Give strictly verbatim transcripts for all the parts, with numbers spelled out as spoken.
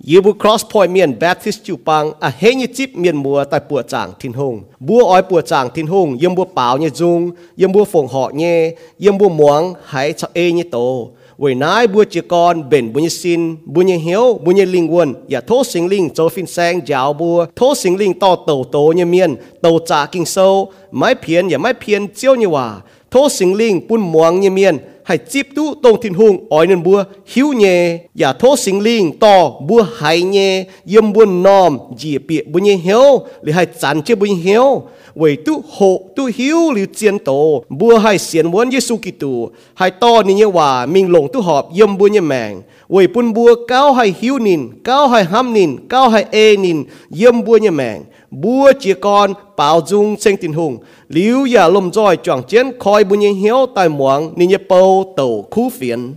Yêu bu Cross Point miền Baptist chịu pang à hết như chip miền mùa tại bùa tràng thiên hùng bùa ói bùa tràng thiên hùng yếm bùa bảo như dung yếm bùa phồng họ nhé yếm bùa muang hãy cho ê như tổ với nái bùa chỉ con bền bùa như xin bùa như hiếu bùa như linh quân ya thố sinh linh cho phin sang giáo bùa thố sinh linh to tổ tổ như miền tổ trả kinh sâu mái phiền ya mái phiền chiếu như hòa thố sinh linh bùn muang như miền hãy chip tu tông thiên hùng ói nên bùa hiếu nhé ya thố sinh linh to bùa hay nhé yếm bùa nòm dì bịa bùa như hiếu li hãy chán chế bùa như hiếu为tu好tu hiếu liu chiến tổ bùa hai xiên muốn Giêsu Kitô hai to ni như hòa mình lồng tu họp yếm bùa như mèng为bùn bùa cao hai hiếu nín cao hai ham nín cao hai ê nín yếm bùa như mèng bùa chỉ con bảo dung sinh tình hùng liu ya lom joy chọn chiến khoi bùa như hiếu tại muang ni như bầu tổ khu phiền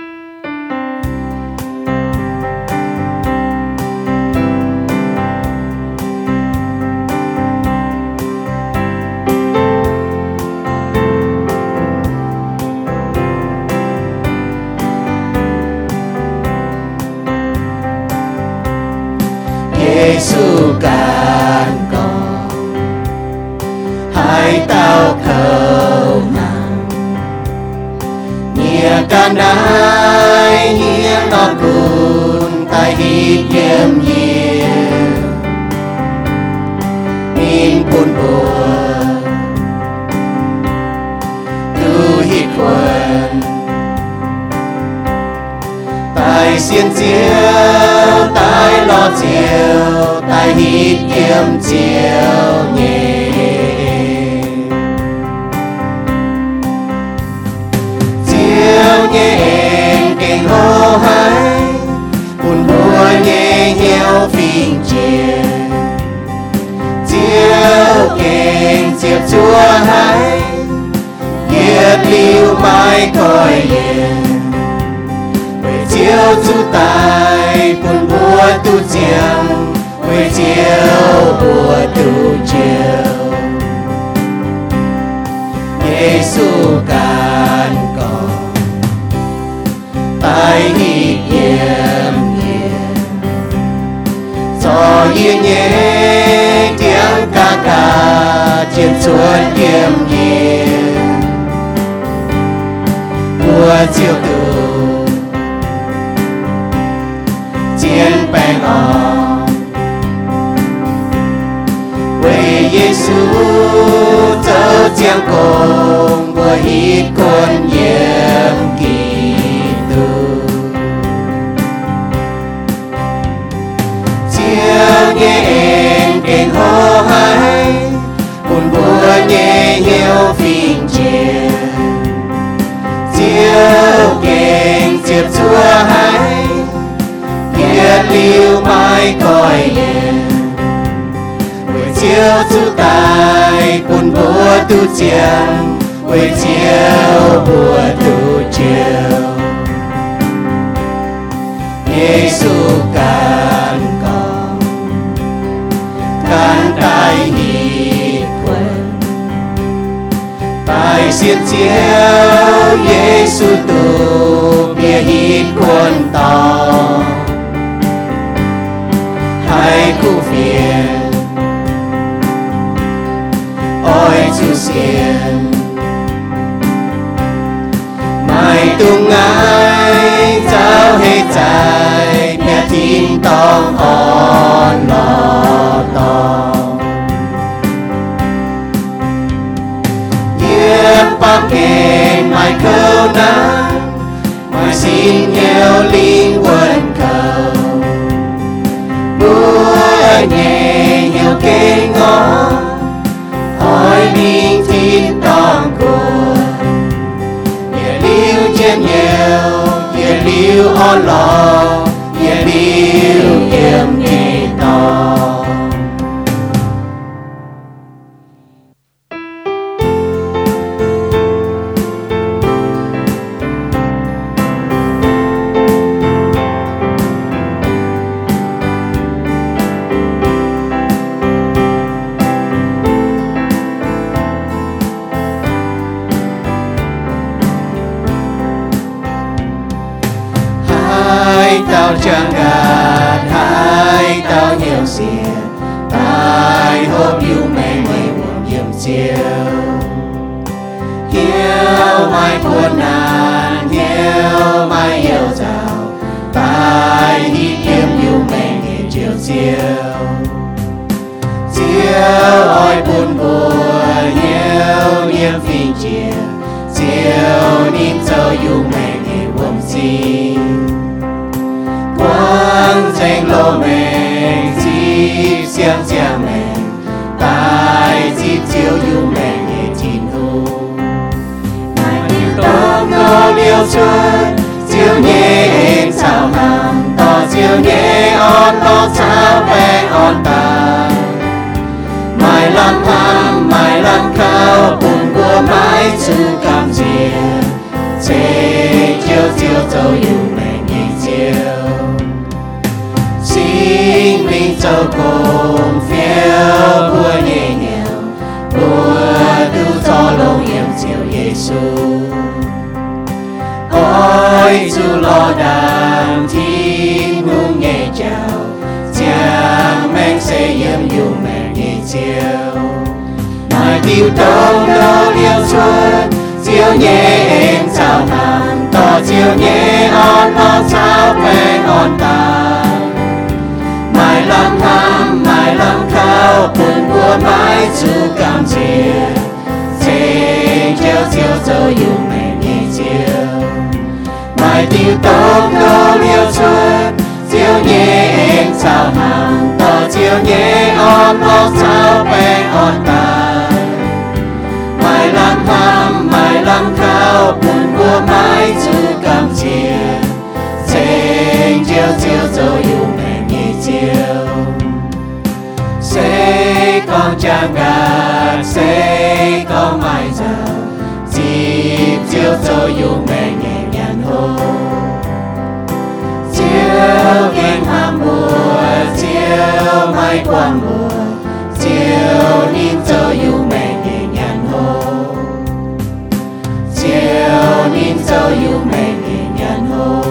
Giêsu can con hai tao khẩu hàng nhia can đai nhia nó cùn tai hít yếm nhiều in bùn bùa tu hít quần tai xiên chiếu tai lo chiều tai hít yếm chiều nhẹ chiều nhẹ kinh hô hay buồn bùa nhẹ nhiều phình chiều chiều kinh chiều chúa hay nhiệt liu mai coi liền chiều chú tài buồn bùa tu chiều quê chiều bùa tu chiều Giêsu can con tai hít yếm yếm cho yên nhé tiếng ca ca trên suốt yếm yếm bùa chiều tu chiến bèn on为Giêsu cho chiang cùng bùa hít con yếm Kitô chiều nghe kinh hô hay buồn bùa nhẹ hiếu phình chiều chiều kinh chiều chúa hay nhiệt liu mai coi liền quê chiều chú tài buồn bùa tu chiều quê chiều bùa tu chiều Giêsu can con can tai hít quên tai xiên chiếu Giêsu tu bia hít quên to hai khu phiền ôi chú xiên mai tung ai cháu hết trái mẹ tin tông on lo to yếm bác kênh mai câu nắng mai xin nhiều linh quân cầu bùa nhẹ nhiều kinh ngõ hỏi linh tin tòng của nhẹ liu trên nhiều nhẹ liu on lo nhẹ liu yếm nhẹ to chân tranh lô mình dịp xiang xiang mình tại dịp chiếu yêu mình nghe tin hù ngài yêu tông nô liêu xuân chiếu nhé em sao hàm tỏ chiếu nhé on tỏ sao bè on ta mãi lắm ham mãi lắm khao buồn của mãi sự cảm chia sẽ chiếu chiếu dấu yêu mình nghe chiếu sinh linh dấu cùng phiêu của nhẹ nhàng của tu cho lòng yêu chiếu Giêsu ôi dù lo đàn thiên hương nghe chào chàng mang sẽ yếm yêu mẹ nghe chiều ngài tiêu đông đô liêu xuân chiều nhẹ em sao nàng tỏ chiều nhẹ on on sao quen on ta mãi lắm ham mãi lắm khao buồn của mãi dù cảm chia sẽ chiều chiều dấu yêu mẹ nghe chiều mãi tiêu đông đô liêu xuân chiều nhẹ em sao hàng tỏ chiều nhẹ on on sao quen on ta mãi lắm ham mãi lắm khao buồn của mãi dù cảm chia sẽ chiều chiều dấu yêu mẹ nghe chiều sẽ con trang gạt sẽ con mãi giờ dịp chiều dấu yêu mẹ nghe nhàn hô chiều ghen ham mùa chiều mai quang mùa chiều nín dấu yêu mẹ nghe nhàn hô chiều nín dấu yêu mẹ nghe nhàn hô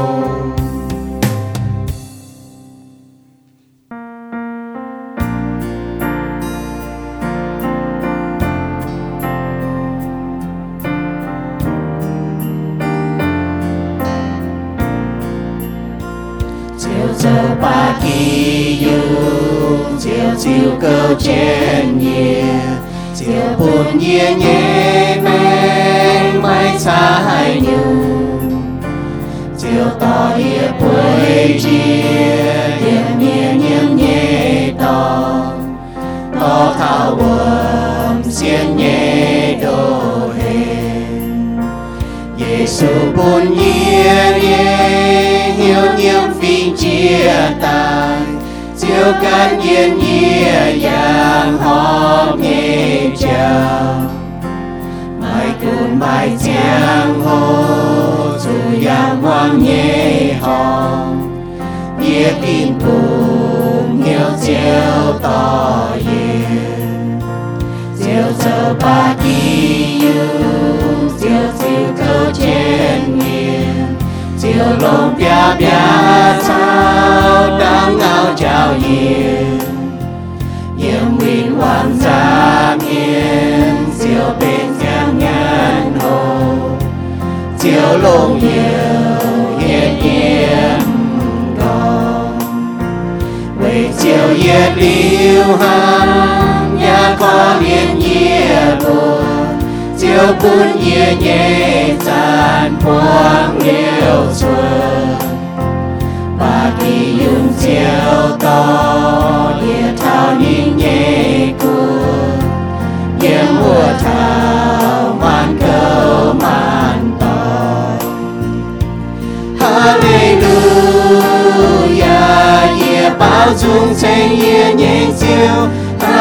giờ ba kỳ dung chiều chiều câu trên nhẹ chiều buồn nhẹ nhẹ men mai xa hai nhung chiều to hiệp quê chia hiệp nhẹ nhẹ nhẹ to to thảo bờm xiên nhẹ đồ hên Giêsu buồn nhẹ nhẹ hiếu nhiễm phim chia tay chiều can nhiên nhẹ nhàng hòm nhẹ chào mai cùn mai chiang hồ dù yang hoang nhẹ hòm nhẹ tin cùng nhiều chiều tỏ yên chiều giờ ba kỳ yêu chiều chiều câu trên nghiền chiều lông bia bia sao đang ngao chào yên yếm nguyên hoàng gia nghiền chiều bên giang ngàn hồ chiều lông nhiều hiền yếm gom về chiều yết liêu hăng nhà có liên nhẹ buồn chiều buồn nhẹ nhẹ tràn quang liêu xuân ba kỳ dung chiều to địa thao nín nhẹ cuốn yếm mùa thao man câu man to Hallelujah ye bao dung tranh ye nhẹ chiều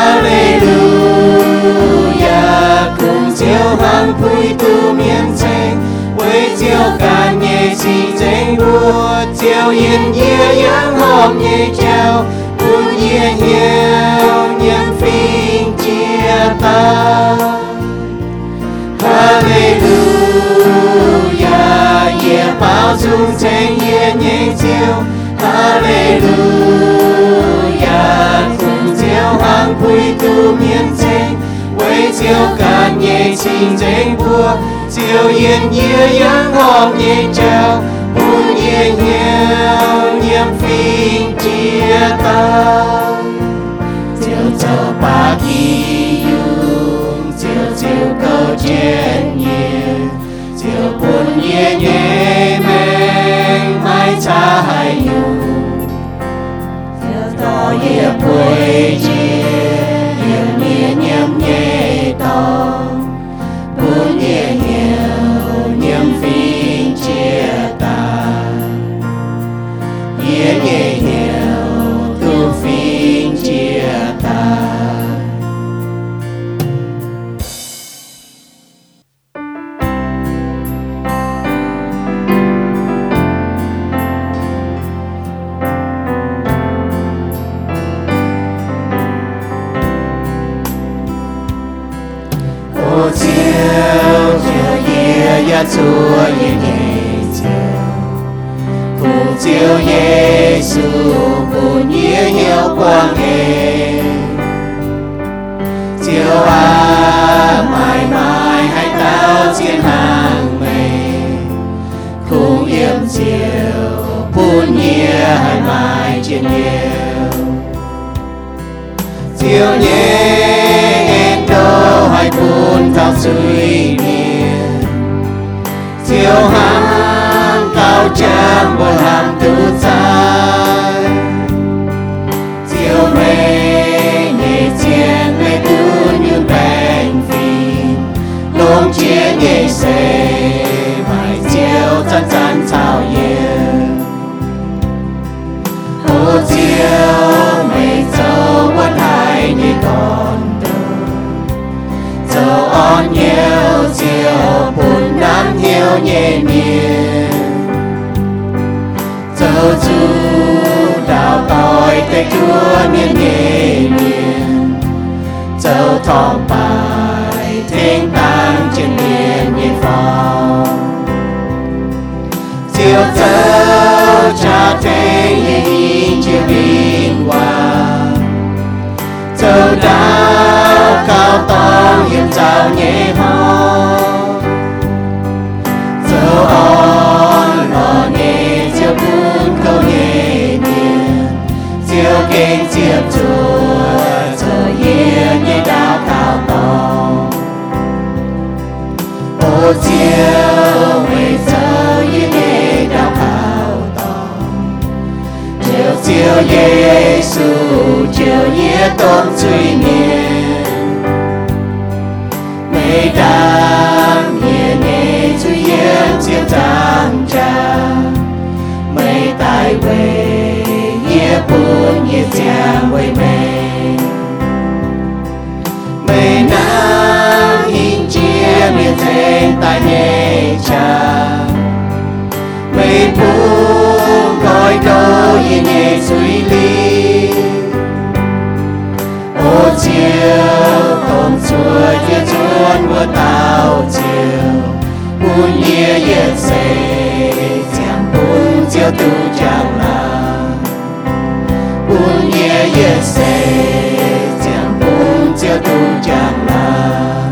Hallelujah cùng chiều hăng quy tu miên tranh với chiều càn nhẹ chỉ tranh đua chiều yên nhẹ yang hòm nhẹ chào buồn nhẹ nhiều nhân phim chia ta Hallelujah ye bao dung tranh ye nhẹ chiều Hallelujah cùng chiều hăng quy tu miên tranh với chiều càn nhẹ trình tranh vua chiều yên nhẹ yang hòm nhẹ chào buồn nhẹ nhiều nhiễm phim chia tay chiều giờ ba kỳ dung chiều chiều câu trên nhẹ chiều buồn nhẹ nhẹ men mai xa hai nhung chiều chiều ye ya chúa ye ye chiều phù chiều Giêsu phù nhía nhiều quang nghề chiều à mãi mãi hai tao chiến hàng mây khung yếm chiều phù nhía hai mãi chiến nhiều chiều nhé đâu hai phun cao suy niên chiều hàng cao trang buồn hàng tu sai chiều mê nhẹ chiến mê tu như bèn phim lông chia nhẹ xê mãi chiều chân chân chào yên hồ chiều mê châu quất hai nhẹ con dẫu on nhiều chiều buồn nắng hiu nhẹ nhàng dẫu chú đào tôi tay chúa miên nhẹ nhàng dẫu thong bài thênh tang trên miền nhẹ phòng chiều dẫu cha thế nhẹ nhìn chiều bình hoàng dẫu đào cao to hiểm trào nhẹ hò dẫu on lò nhẹ chiều buồn câu nhẹ nhàng chiều kinh chiều chúa dẫu yên nhẹ đào cao to ô chiều mây dẫu yên nhẹ đào cao to chiều chiều Giêsu chiều nhẹ tôn truy miền mây đam nhẹ nhẹ chú yên chiều trang trang mây tai quê nhẹ buồn nhẹ trang quê mây mây nắng hình chia miền trên tai nhẹ trang mây buồn gọi đâu nhẹ nhẹ suy lý ô chiều tôm chúa chia chuôn mưa tao chiều buồn nhẹ yên xê chẳng buồn chiều tu chẳng là buồn nhẹ yên xê chẳng buồn chiều tu chẳng là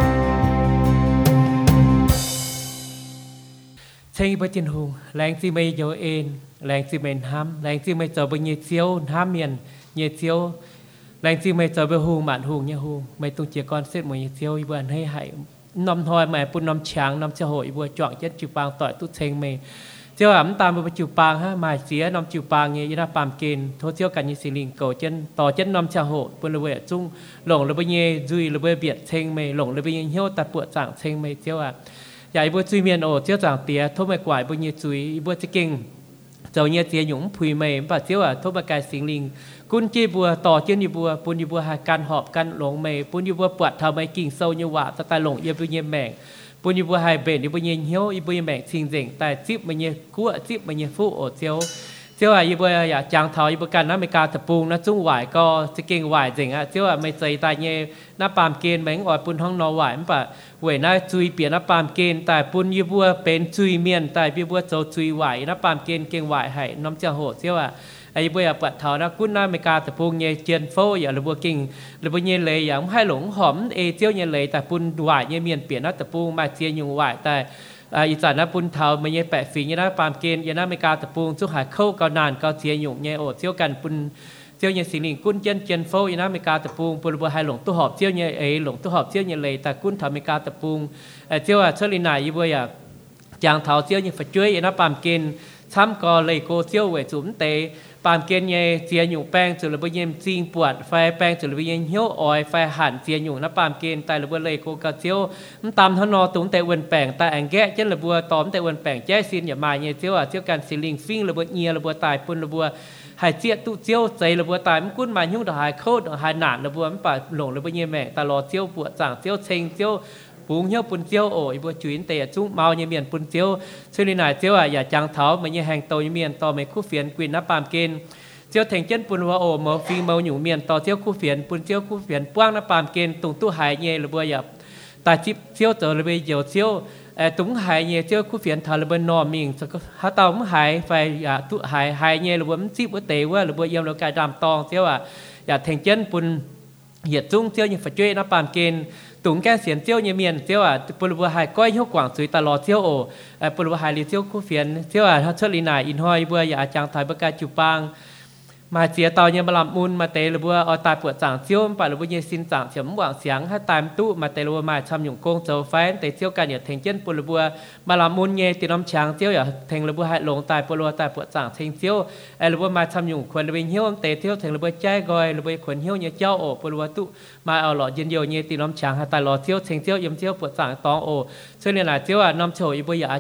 Thầy bà chân hùng, làng si mây dấu ên, làng si mây ham, làng si mây cho bà nhiệt chiếu ham miền, nhiệt chiếu làng si mây cho bà hùng mạn hùng nha hùng, mây tung chia con xếp một nhiệt chiếu y bờn hay hại nằm thôi mà bún nằm tráng nằm cho hội vừa chọn chất chịu bang tỏi tút thênh mê chiếu ẩm tam bà chịu bang ha mà xía nằm chịu bang nghe y ra bàm kên thô chiếu cả như xì linh cầu chân tỏ chân nằm cho hội bún là bệ chung lồng là bệ nhê duy là bệ biệt thênh mê lồng là bệ nhê hiếu tạt bụa giảng thênh mê chiếu à dạy bữa chui miền ổ chiếu giảng tía thô mày quải bữa như chui bữa chỉ kinh dầu như tía nhúng phùi mày và chiếu à thô mày cài xính linh cún chi bùa tỏ chân như bùa bún như bùa hai can họp can lồng mày bún như bùa quạt thao mày kinh sâu như quả ta tai lồng yêu bữa như mèn bún như bùa hai bền như bữa như hiếu như bữa như mèn xinh rỉnh tai chip mày như cua chip mày như phụ ổ chiếu chiếu à như bữa à chàng tháo như bữa can nó mày cà tập bung nó chung quải co chỉ kinh quải rỉnh à chiếu à mày xây tai như nó pàm kên mấy ngồi bún hong nó quải màเวน่าจุยเปลี่ยนน้ำปามเกณฑ์แต่ปุ่นยี่บัวเป็นจุยเมียนแต่ยี่บัวโจจุยไหวน้ำปามเกณฑ์เก่งไหวให้น้ำเจ้าโหดเสียวอ่ะไอ้บัวอยากปัดเท้านะกุ้นน้าไม่กาแต่ปุ่นเงี้ยเจียนโฟอย่าหรือบัวกิ่งหรือบัวเงี้ยเลยอย่างให้หลงหอมเอเจียวเงี้ยเลยแต่ปุ่นไหวเงี้ยเมียนเปลี่ยนน้ำแต่ปุ่นมาเจียนยุงไหวแต่อีสานน้ำปุ่นเท้าไม่เงี้ยแปะฝีเงี้ยน้ำปามเกณฑ์เงี้ยน้ำไม่กาแต่ปุ่นสุขหายเข้าเกานานเกาเจียยุงเงี้ยโอดเจียวกันปุ่นเจียวเนี่ยสิ่งหนึ่งกุ้นเจียนเจียนโฟอีน้ำไม่กาแต่ปุ่นปุ่นบัวให้หลงตู้หอบเจียวเนี่ยเอหลงตู้หอบเจียวเนี่ยเลยแต่กุ้นทำไม่กาแต่ปุ่นเจ้าเชลินายยี่บัวอยากจางเท้าเจียวยังฝัดช่วยยันปามเกณฑ์ช้ำกอเลยโกเจียวเวจุ๋มเตะปามเกณฑ์ยังเจียอยู่แป้งจุลบุญยังจีนปวดไฟแป้งจุลบุญยังเหี้ยวออยไฟหันเจียอยู่น้ำปามเกณฑ์แต่ละบัวเลยโกกเจียวน้ำตามทนอตุ้มเตะวันแป้งแต่แองแกะเจ้าละบัวตอมเตะวันแป้งแจ้ซินอย่ามาเนี่ยเจ้าเจ้าการสิลิงฟิ้งละบัวเงียละบัวตายปุ่นละบัวหายเจี๊ยตุเจียวใจละบัวตายมันกุ้นมายุ่งดอกหายโคตรหายหนานละบัวมันป่าหลงละบัวเงียแม่ตลอดเจียวปวดจ่างเจียวเชงเจียวปูเหี้ยวปุ่นเจียวโอ้ยบัวจุ๋ยเตะจุ้งเมาเนี่ยเมียนปุ่นเจียวซึ่งในไหนเจียวอ่ะอย่าจางเท้ามันเนี่ยแหงโตเนี่ยเมียนต่อไม่คู่เฟียนกวินน้ำปามเกณฑ์เจียวแทงเช่นปุ่นว่าโอ้เมาฟิงเมาหนูเมียนต่อเจียวคู่เฟียนปุ่นเจียวคู่เฟียนป้วงน้ำปามเกณฑ์ตรงตู้หายเนี่ยหรือบัวอย่า ta chip chiếu trở lại bây giờ chiếu túng hại nhẹ chiếu khu phiền thà là bên nọ mình há tao cũng hại phải à tụ hại hại nhẹ là vẫn chip bữa tệ quá là bữa yếm là cái đàm tòng chiếu à à thành chân bùn hiệt dung chiếu như phải chơi nó bàn kên tụng cái xiên chiếu như miền chiếu à bùn bùa hại coi hiệu quảng suy ta lò chiếu ổ bùn bùa hại li chiếu khu phiền chiếu à hắn xuất lý này in hoi bùa ya chàng thái bậc ca chụp bang mà chia tàu như mà làm mun mà tê là bùa ở tại bữa giảng chiếu phải là bùa như xin giảng chấm quảng sáng hay tại tụ mà tê là bùa mà chăm dụng công châu phái tê chiếu cả nhiệt thành chân bùa là bùa mà làm mun nghe thì năm tráng chiếu ở thành là bùa hại lồng tại bùa tại bữa giảng thành chiếu là bùa mà chăm dụng quần là bình hiếu tê chiếu thành là bùa trái gọi là bùa quần hiếu như châu ổ bùa là tụ mà ở lọ dân nhiều như thì năm tráng hay tại lọ chiếu thành chiếu yếm chiếu bữa giảng tòng ổ cho nên là chiếu à năm châu bùa ya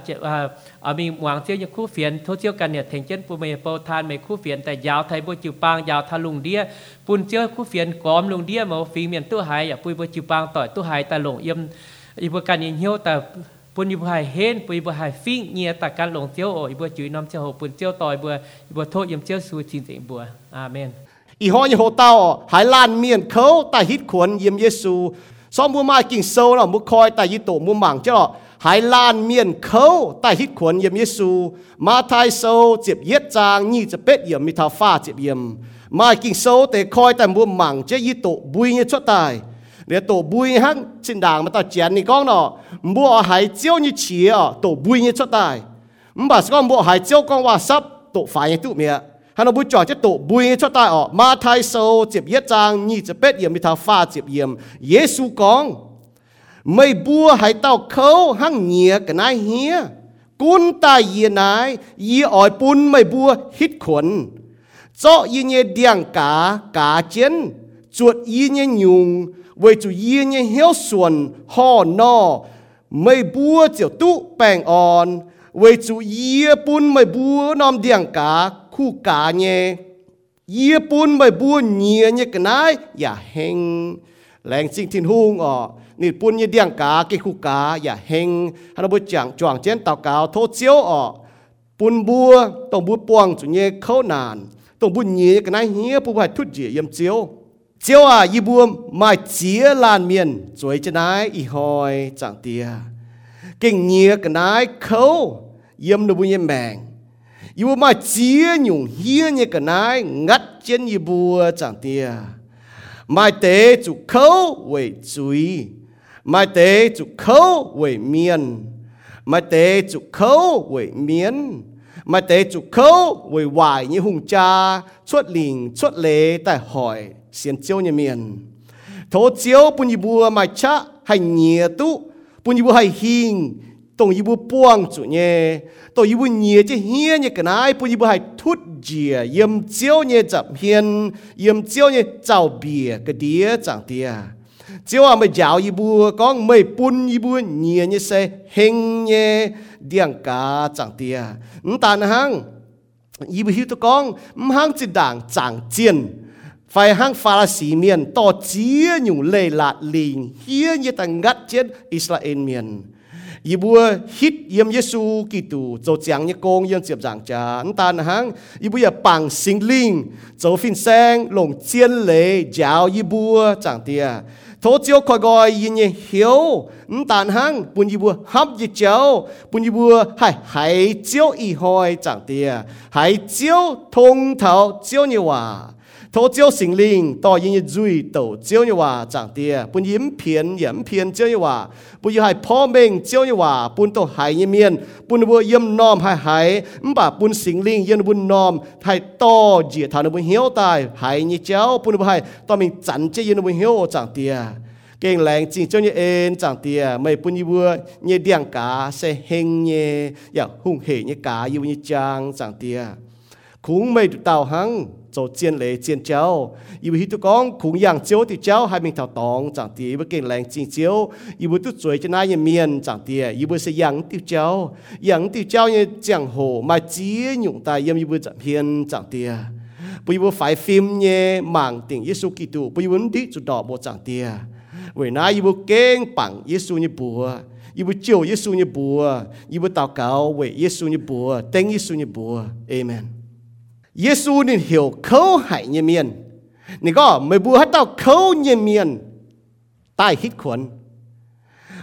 ở mình quảng chiếu như khu phiền thô chiếu cả nhiệt thành chân bùa mình bầu than mình khu phiền tại giáo thầy bùa chịu bangยาวทะลุงเดียปุ่นเจ้าคู่เฟียนกอมลงเดียมาฟีเมียนตู้หายอย่าปุยบจิปางต่อยตู้หายแต่หลงเยี่ยมอีบการยิงเหี้ยวแต่ปุ่นอีบหายเห็นปุยบหายฟิ้งเงียแต่การหลงเจ้าโอ้อีบจุยน้ำเจ้าโหปุ่นเจ้าต่อยบัวอีบโทษเยี่ยมเจ้าสู้จริงจริงบัวอาเมนอีห้อยโหเต้าหายลานเมียนเขาแต่ฮิตขวนเยี่ยมเยซูซ้อมบัวมากิ่งโซ่เนาะมุคอยแต่ยิโตมุหมังเจ้าหายลานเมียนเขาแต่ฮิตขวนเยี่ยมเยซูมาไทยโซ่เจ็บเย็ดจางยี่จะเป็ดเยี่ยมมีท้าฟ้าเจ็บเยี่ยมมากิ่งโซ่แต่คอยแต่บัวหมังเจ้ายิโตบุยเนี่ยชั่วตายเดี๋ยวโตบุยฮังสินด่างมาต่อเจียนนี่ก้องเนาะบัวหายเจียวนี่เฉียโตบุยเนี่ยชั่วตายมบัสก้องบัวหายเจียวก้องว่าซับโตฝ่ายยังตุเมียฮันเอาบุจอจะโตบุยชั่วตายออกมาไทยโซ่เจ็บเย็ดจางยี่จะเป็ดเยี่ยมมีท้าฟ้าเจ็บเยี่ยมเยซูก้องไม่บัวหายเต้าเขาหั่งเหนียกันนายเฮียกุนตายเยียนายยีอ่อยปุนไม่บัวฮิตขนเจาะยีเนเดียงกากาเจนจวดยีเนยุงไว้จุยีเนเหี่ยวส่วนห่อนอไม่บัวเจียวตุแป้งอ่อนไว้จุยีปุนไม่บัวนอมเดียงกาคู่กาเนยีปุนไม่บัวเนียเนกันนายอย่าเฮงแรงจริงทิ้งหุงอ่อนี่ปุ่นยี่เดียงกาเกี่ยวกาอย่าเฮงฮันเราบุจังจวงเจนเต่ากาวโทษเจียวออกปุ่นบัวต้องบัวปวงจุเย่เข้านานต้องบุญเย่กันนายเฮียผู้ใหญ่ทุดเจียยำเจียวเจียวอ่ะยี่บัวมาเจียลานเมียนสวยจะนายอีหอยจังเตียเก่งเย่กันนายเขาเยี่ยมนบุญเย่แมงยี่บัวมาเจียหยุ่งเฮียเย่กันนายงัดเจนยี่บัวจังเตียไม่เตะจุเขาไว้จุยไม่เตะจุเขาไว้เมียนไม่เตะจุเขาไว้เมียนไม่เตะจุเขาไว้วายยี่หุงจาชวดลิงชวดเล่แต่หอยเสียนเจียวยี่เมียนโถเจียวปุญญบัวไม่ชะให้เหนียตุปุญญบัวให้หิงตรงยี่บัวป้วงจุเน่ตรงยี่บัวเหนียจะเฮียเนี่ยกันไอ้ปุญญบัวให้ทุดเจียเยี่ยมเจียวเนี่ยจับเฮียนเยี่ยมเจียวเนี่ยเจ้าเบียกระเดียจังเตียเจียวไม่ยาวยี่บัวก้องไม่ปุ่นยี่บัวเหนียเนี่ยเสเฮงเนี่ยเดียงกาจังเตียนั่นตานะฮังยี่บัวหิวตะก้องมฮังจิด่างจังเจียนไฟห้างฟาราสีเมียนต่อเจียอยู่เลยละลิงเฮียเนี่ยแต่งัดเจียนอิสราเอลเมียนยี่บัวฮิตเยี่ยมเยซูกิตูโจเจียงเนี่ยโกงยังเจียบจางจานตานะฮังยี่บัวอย่าปังสิงลิงโจฟินแซงหลงเจียนเลยยาวยี่บัวจางเตียโถเจียวคอยกอยยินเนี่ยเหี่ยวนั่นตานะฮังปุ่นยี่บัวฮับยี่เจ้าปุ่นยี่บัวให้หายเจียวอีหอยจางเตียหายเจียวทงเท้าเจียวเนี่ยว่าโถเจียวสิงลิงต่อยินยี่จุยโตเจียวเนี่ยว่าจางเตียปุ่นยิ้มเพียนยิ้มเพียนเจียวเนี่ยว่าปุ่นยี่หายพ่อเม่งเจียวเนี่ยว่าปุ่นโตหายยี่เมียนปุ่นบัวเยี่ยมน้อมหายหายมบ่าปุ่นสิงลิงเยี่ยมบุญน้อมหายต่อเจียฐานบุญเหี่ยวตายหายยี่เจ้าปุ่นบัวหายต่อมิงจันเจียยี่บุญเหี่ยวจางเตียเก่งแรงจริงเจ้าเนี่ยเอ็นจางเตียไม่ปุ่นยี่บัวเนี่ยเดียงกาเสเฮงเนี่ยอย่าหุ่งเหเนี่ยกายี่บุญจางจางเตียคุ้งไม่ดุเต่าหังโจเจียนเลยเจียนเจ้าอีบุฮิตุกองขุงอย่างเจ้าติเจ้าให้มีเท่าตองจังตีอีบุเก่งแรงจริงเจ้าอีบุตุสวยจะน่ายังเมียนจังตีอีบุเสียงติเจ้าอย่างติเจ้าเนี่ยจังโหมาเจียหยุ่งตายยังอีบุจังเพียนจังตีปุยบุฝ่ายฟิล์มเนี่ยหมั่งติ่งเยซูกิตูปุยบุนดิจุดดอกโบจังตีเวน่าอีบุเก่งปังเยซูเนี่ยบัวอีบุเจียวเยซูเนี่ยบัวอีบุตาวเก่าเวเยซูเนี่ยบัวเต็งเยซูเนี่ยบัวเอเมนเยซูนี่เหี่ยวเขาหายเมียนนี่ก็ไม่บัวให้เต้าเขาเมียนใต้ฮิตขวน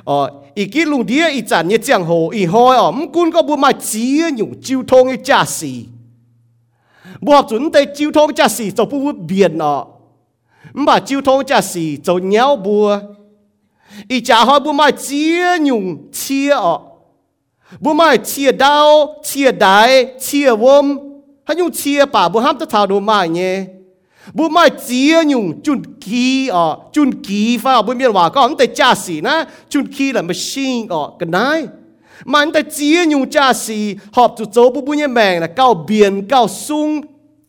ờ ý kiến lùng đĩa ý chản như chẳng hồ ý hoi ờ mắm cún có bùa mai chia nhung chiêu thông như cha xì bùa học chuẩn tây chiêu thông cha xì cho bùa biển ờ mắm bà chiêu thông cha xì cho nhéo bùa ý chả hoi bùa mai chia nhung chia ờ bùa mai chia đau chia đái chia vôm hay nhung chia bà bùa ham tất thảo đồ mai nhé bùa mai chia nhung chun khí ờ chun khí vào bùa miền hòa có ông tây cha xì na chun khí là machine ờ cái này mà ông tây chia nhung cha xì họp tụt chỗ bùa bùa nhẹ mèng là cao biển cao sung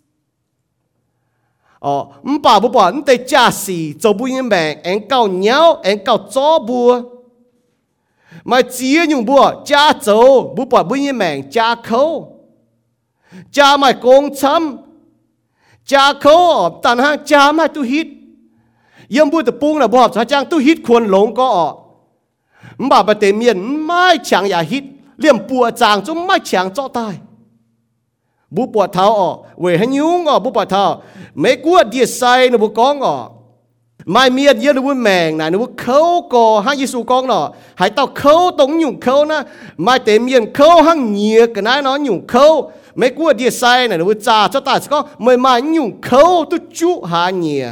ờ ông bà bùa bà ông tây cha xì chỗ bùa nhẹ mèng anh cao nhau anh cao chó bùa mà chia nhung bùa cha chỗ bùa bà bùa nhẹ mèng cha khâu cha mày công chăm cha khâu tàn hang cha mày tu hít yếm bùa tập bung là bùa học trang tu hít khuôn lông có mà bà tề miền mai chẳng ya hít liềm bùa chàng chúng mai chẳng cho tai bùa bùa tháo ở về hay nhung ở bùa bùa tháo mấy cua địa sai nó bùa con ở mai miền yên nó bùa mèng này nó bùa khâu cò hang Giêsu con nọ hãy tao khâu tống nhung khâu na mai tề miền khâu hang nhiệt cái này nó nhung khâu mấy cua địa sai này nó bùa trà cho ta có mày mai nhung khâu tu chú hà nhiệt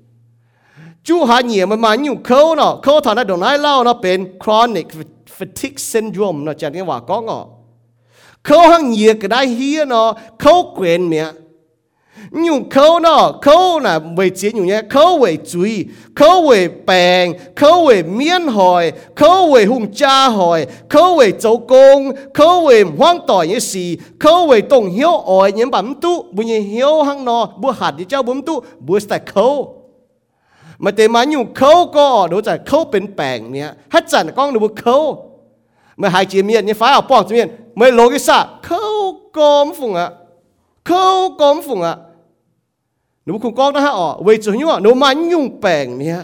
chú hà nhiệt mày mai nhung khâu nọ khâu thằng này đồ này lao nóเป็น chronic fatigue syndrome nó chẳng cáiว่าcó ngọ khâu hang nhiệt cái này hia nó khâu quen mẹ nhung khâu nó khâu là về chế nhung nhé khâu về chui khâu về bèn khâu về miên hỏi khâu về hung cha hỏi khâu về châu công khâu về hoang tỏi như gì khâu về tông hiếu ỏi những bấm tu bùi như hiếu hăng nó bùa hạt đi cháu bấm tu bùa sẽ khâu mà để mà nhung khâu có đối với khâuเป็นbèn nhé hết chẳng con được bùa khâu mà hai chị miên như phải ở bỏng chị miên mới lối cái啥khâu com phùng ạ khâu com phùng ạ nếu không có nó hả ở về chỗ như vậy nếu mà nhung bèn nhé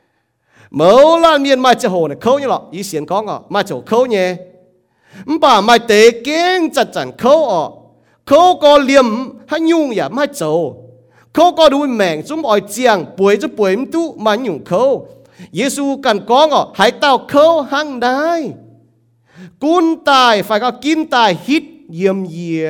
mẫu là miền mai chỗ hồ này khâu như lọ ý xiên có ngọ mai chỗ khâu nhé bà mai tế kiến chặt chặt khâu ở khâu có liềm hay nhung ya mai chỗ khâu có đuôi mèn chúng ỏi chiang bùi cho bùi tu mà nhung khâu Giêsu cần có ngọ hãy tao khâu hăng đai cún tài phải có kín tài hít yếm yề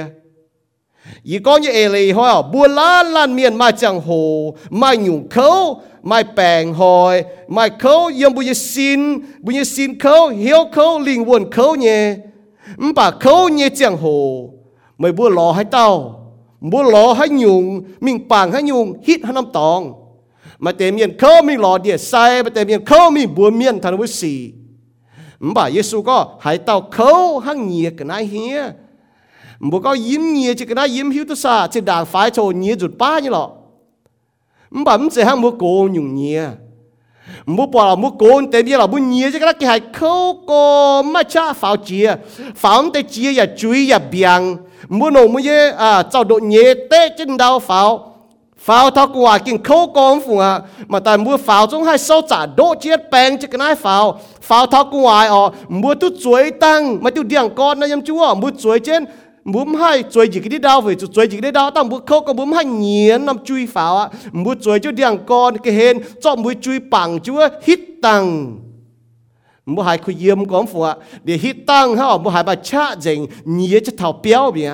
ý có như ê hỏi bùa lá lan miền mai chẳng hồ mai nhung khâu mai bèn hỏi mai khâu yếm bùi xin bùi xin khâu hiếu khâu linh quân khâu nhé bà khâu nhé chẳng hồ mày bùa lò hay tao bùa lò hay nhung mình bảng hay nhung hít hay năm tòng mà tề miền khâu mình lò địa sai mà tề miền khâu mình bùa miền thằng bùa xì bà Giêsu có hãy tao khâu hăng nhiệt cái này hia bố có yếm nhiệt chỉ cái này yếm hiếu tất xa chỉ đảng phải cho nhiệt rụt ba như lọ bấm sẽ hăng bố cô nhung nhiệt bố bỏ là bố cô tế bia là bố nhiệt chỉ cái này cái hãy khâu cô mà cha pháo chia pháo tế chia ya chui ya biang bố nổ mới dễ à cháu độ nhiệt tế trên đau pháo pháo thao quả kinh khâu con phụng à mà tại mua pháo trong hai sau trả độ chết bèn chỉ cái này pháo pháo thao quả ở mua tu chuối tăng mà tu điang con này em chú à mua chuối trên mua hai chuối gì cái đi đau về chuối gì cái đi đau tao mua khâu có mua hai nhiễn nằm chui pháo à mua chuối cho điang con cái hên cho mua chui bằng chú hít tăng mua hai khối yếm con phụng à để hít tăng ha mua hai bà cha dình nhiễn cho thảo béo bịa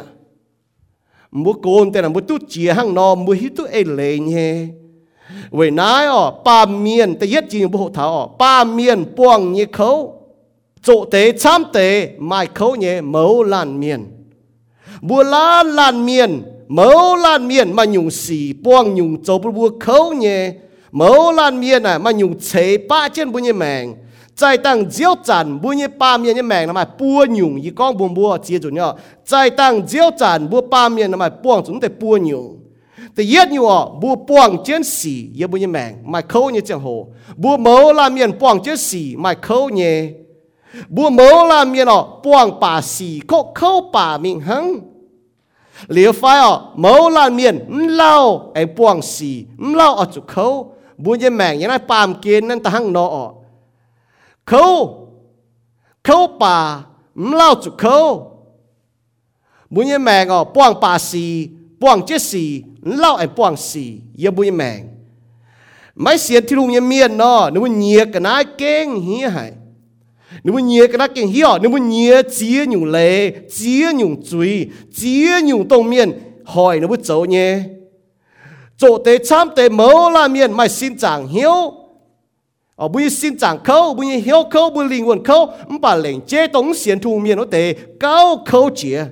mua côn tên là mua tu chia hang nò mua hít tu ê lệ nhé vậy nãy ở ba miền ta yết gì bộ thảo ở ba miền buông như khâu chỗ tế chăm tế mai khâu nhé mẫu lan miền bùa lá lan miền mẫu lan miền mà nhung xì buông nhung châu bùa khâu nhé mẫu lan miền này mà nhung chế ba trên bùa như mèng在当招战不呢八面的命那么波用一讲不波接住呢在当招战不八面那么帮准得波用แต่เย็ดอยู่อ่ะบัวป้องเจนสีเย็บบุญแมงไม่เข้าเนี่ยจังโหบัวเมาลาเมียนป้องเจนสีไม่เข้าเนี่ยบัวเมาลาเมียนอ่ะป้องป่าสีก็เข้าป่ามิงหังเหลียวไฟอ่ะเมาลาเมียนเล่าไอ้ป้องสีเล่าอ่ะจุกเข้าบุญแมงอย่างนั้นปามเกณฑ์นั้นตะหังนออ่ะเข้าเข้าป่าเล่าจุกเข้าบุญแมงอ่ะป้องป่าสีป้องเจนสีเล่าไอ้ป้องสีอย่าบุญแมงไม่เสียที่ลุงยังเมียนเนาะนึกว่าเงียกันนะเก่งเฮียหาย nếu muốn nhớ cái đó kinh hiểu nếu muốn nhớ chia nhung lệ chia nhung chuối chia nhung tông miền hỏi nếu muốn chỗ nhé chỗ tế chăm tế mẫu là miền mà xin chẳng hiểu ở bây giờ xin chẳng khâu bây giờ hiểu khâu bây giờ linh hồn khâu không phải lệnh chế tống xiên thu miền nó tế cao khâu chia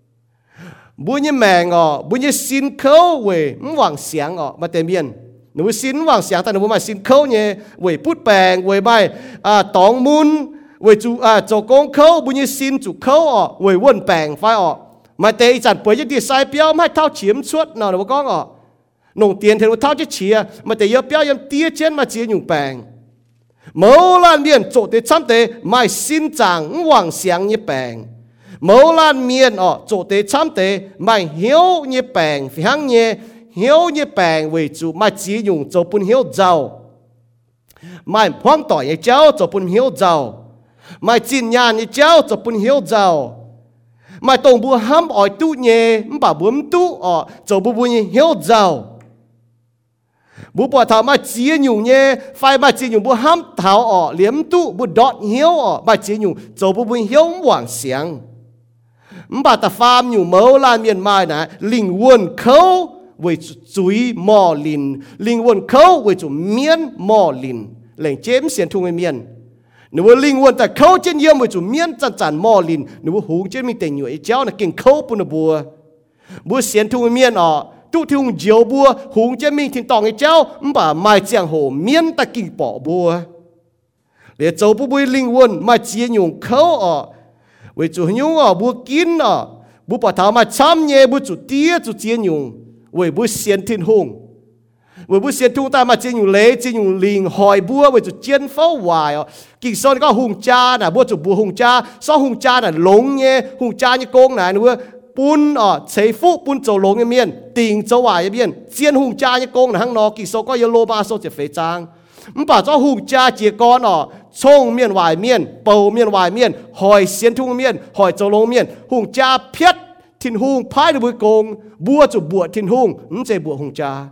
bây giờ mẹ ngọ bây giờ xin khâu về không vàng sáng ngọ mà tế miền nếu xin vàng sáng ta nếu mà xin khâu nhé về bút bèn về bài à tòng mun về chủ à chỗ công khâu bây giờ xin chủ khâu ở về quân bèn phải ở mà tế chẳng bây giờ đi sai béo mà thao chiếm suốt nào đâu có ngọ nông tiền thì nó thao chết chia mà tế yếu béo yếm tia trên mà chia nhung bèn mẫu lan miền chỗ tế chăm tế mà xin chẳng vàng sáng như bèn mẫu lan miền ở chỗ tế chăm tế mà hiếu như bèn phải hăng như hiếu như bèn về chủ mà chỉ dùng chỗ bún hiếu giàu mà hoang tỏi như cháu chỗ bún hiếu giàu mà chín nhàn như cháu chỗ bún hiếu giàu mà tổng bùa hâm ỏi tu nhẹ mà bướm tu ở chỗ bùa bùa hiếu giàu bùa bỏ thảo mà chỉ dùng nhẹ phải mà chỉ dùng bùa hâm thảo ở liếm tu bùa đọt hiếu ở mà chỉ dùng chỗ bùa bùa hiếu hoàng sáng mà ta phàm dùng mẫu lan miền mai nè linh quân khâu với chuối mò lìn linh quân khâu với chủ miên mò lìn lệnh chém xiên thung với miên nếu mà linh quân ta khâu trên yếm với chủ miên chăn chăn mò lìn nếu mà hùng trên mình tình nhụy cháu là kinh khâu bùn bùa bùa xiên thung với miên ở tu thung diều bùa hùng trên mình thì tòng cái cháu mà mai giang hồ miên ta kinh bỏ bùa để châu bùa bùa linh quân mà chia nhung khâu ở với chủ nhung ở bùa kín ở bùa bỏ thảo mà chăm nhẹ bùa chủ tia chủ chia nhung với bùa xiên thiên hùng với bùa xiên thung ta mà chia nhung lễ chia nhung linh hỏi bùa với chủ chiến pháo hoài kỳ sau có hùng cha nè bùa chủ bùa hùng cha sau hùng cha nè lống nhé hùng cha như công này nữa bún ở chế phúc bún châu lống như miền tình châu hoài như miền chiến hùng cha như công là hăng nó kỳ sau có yellow ba số chỉ phế trang mình bảo cho hùng cha chỉ con ở sông miền hoài miền bầu miền hoài miền hỏi xiên thung miền hỏi châu lống miền hùng cha phiết thiên hùng phái được bùi công bùa chủ bùa thiên hùng không chế bùa hùng cha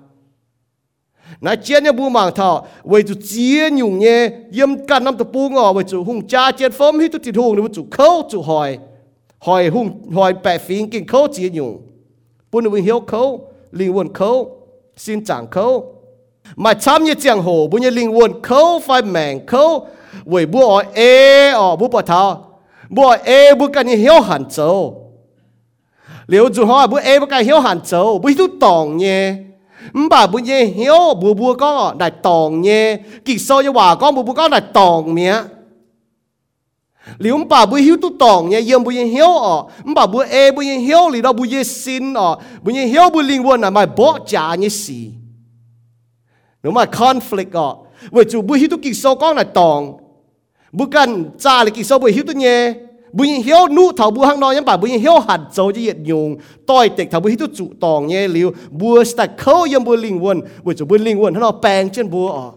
nãy chiến như bùa mảng thọ với chủ chia nhung nhé yếm cả năm tập bùa ngỏ với chủ hùng cha chiến phóm hít thiên hùng với chủ khâu chủ hỏi hỏi hùng hỏi bẻ phím kinh khâu chia nhung bùa được hiếu khâu linh quân khâu xin chẳng khâu mà chăm như giang hồ bùa như linh quân khâu phải mèn khâu với bùa ở ê ở bùa bò thọ bùa ê bùa cái như hiếu hẳn châu liệu dù họ bữa em cái hiếu hẳn châu bữa tu tòng nhé bà bữa nhé hiếu bữa bữa có đại tòng nhé kỳ sau cho bà con bữa bữa có đại tòng mía liệu bà bữa hiếu tu tòng nhé yếm bữa nhé hiếu ở bà bữa em bữa nhé hiếu thì đâu bữa nhé xin ở bữa nhé hiếu bữa linh quân là mà bỏ trả như gì nếu mà conflict ở với chủ bữa hiếu tu kỳ sau có đại tòng bữa cần trả lại kỳ sau bữa hiếu tu nhé bùi hiếu nụ thảo bùa hăng nói nhắm bà bùi hiếu hạt dấu cho hiện nhung tôi tịch thảo bùi hiếu trụ tòng nhé liu bùa sạch khâu yếm bùa linh quân bùi chủ bùi linh quân nó bèn trên bùa ở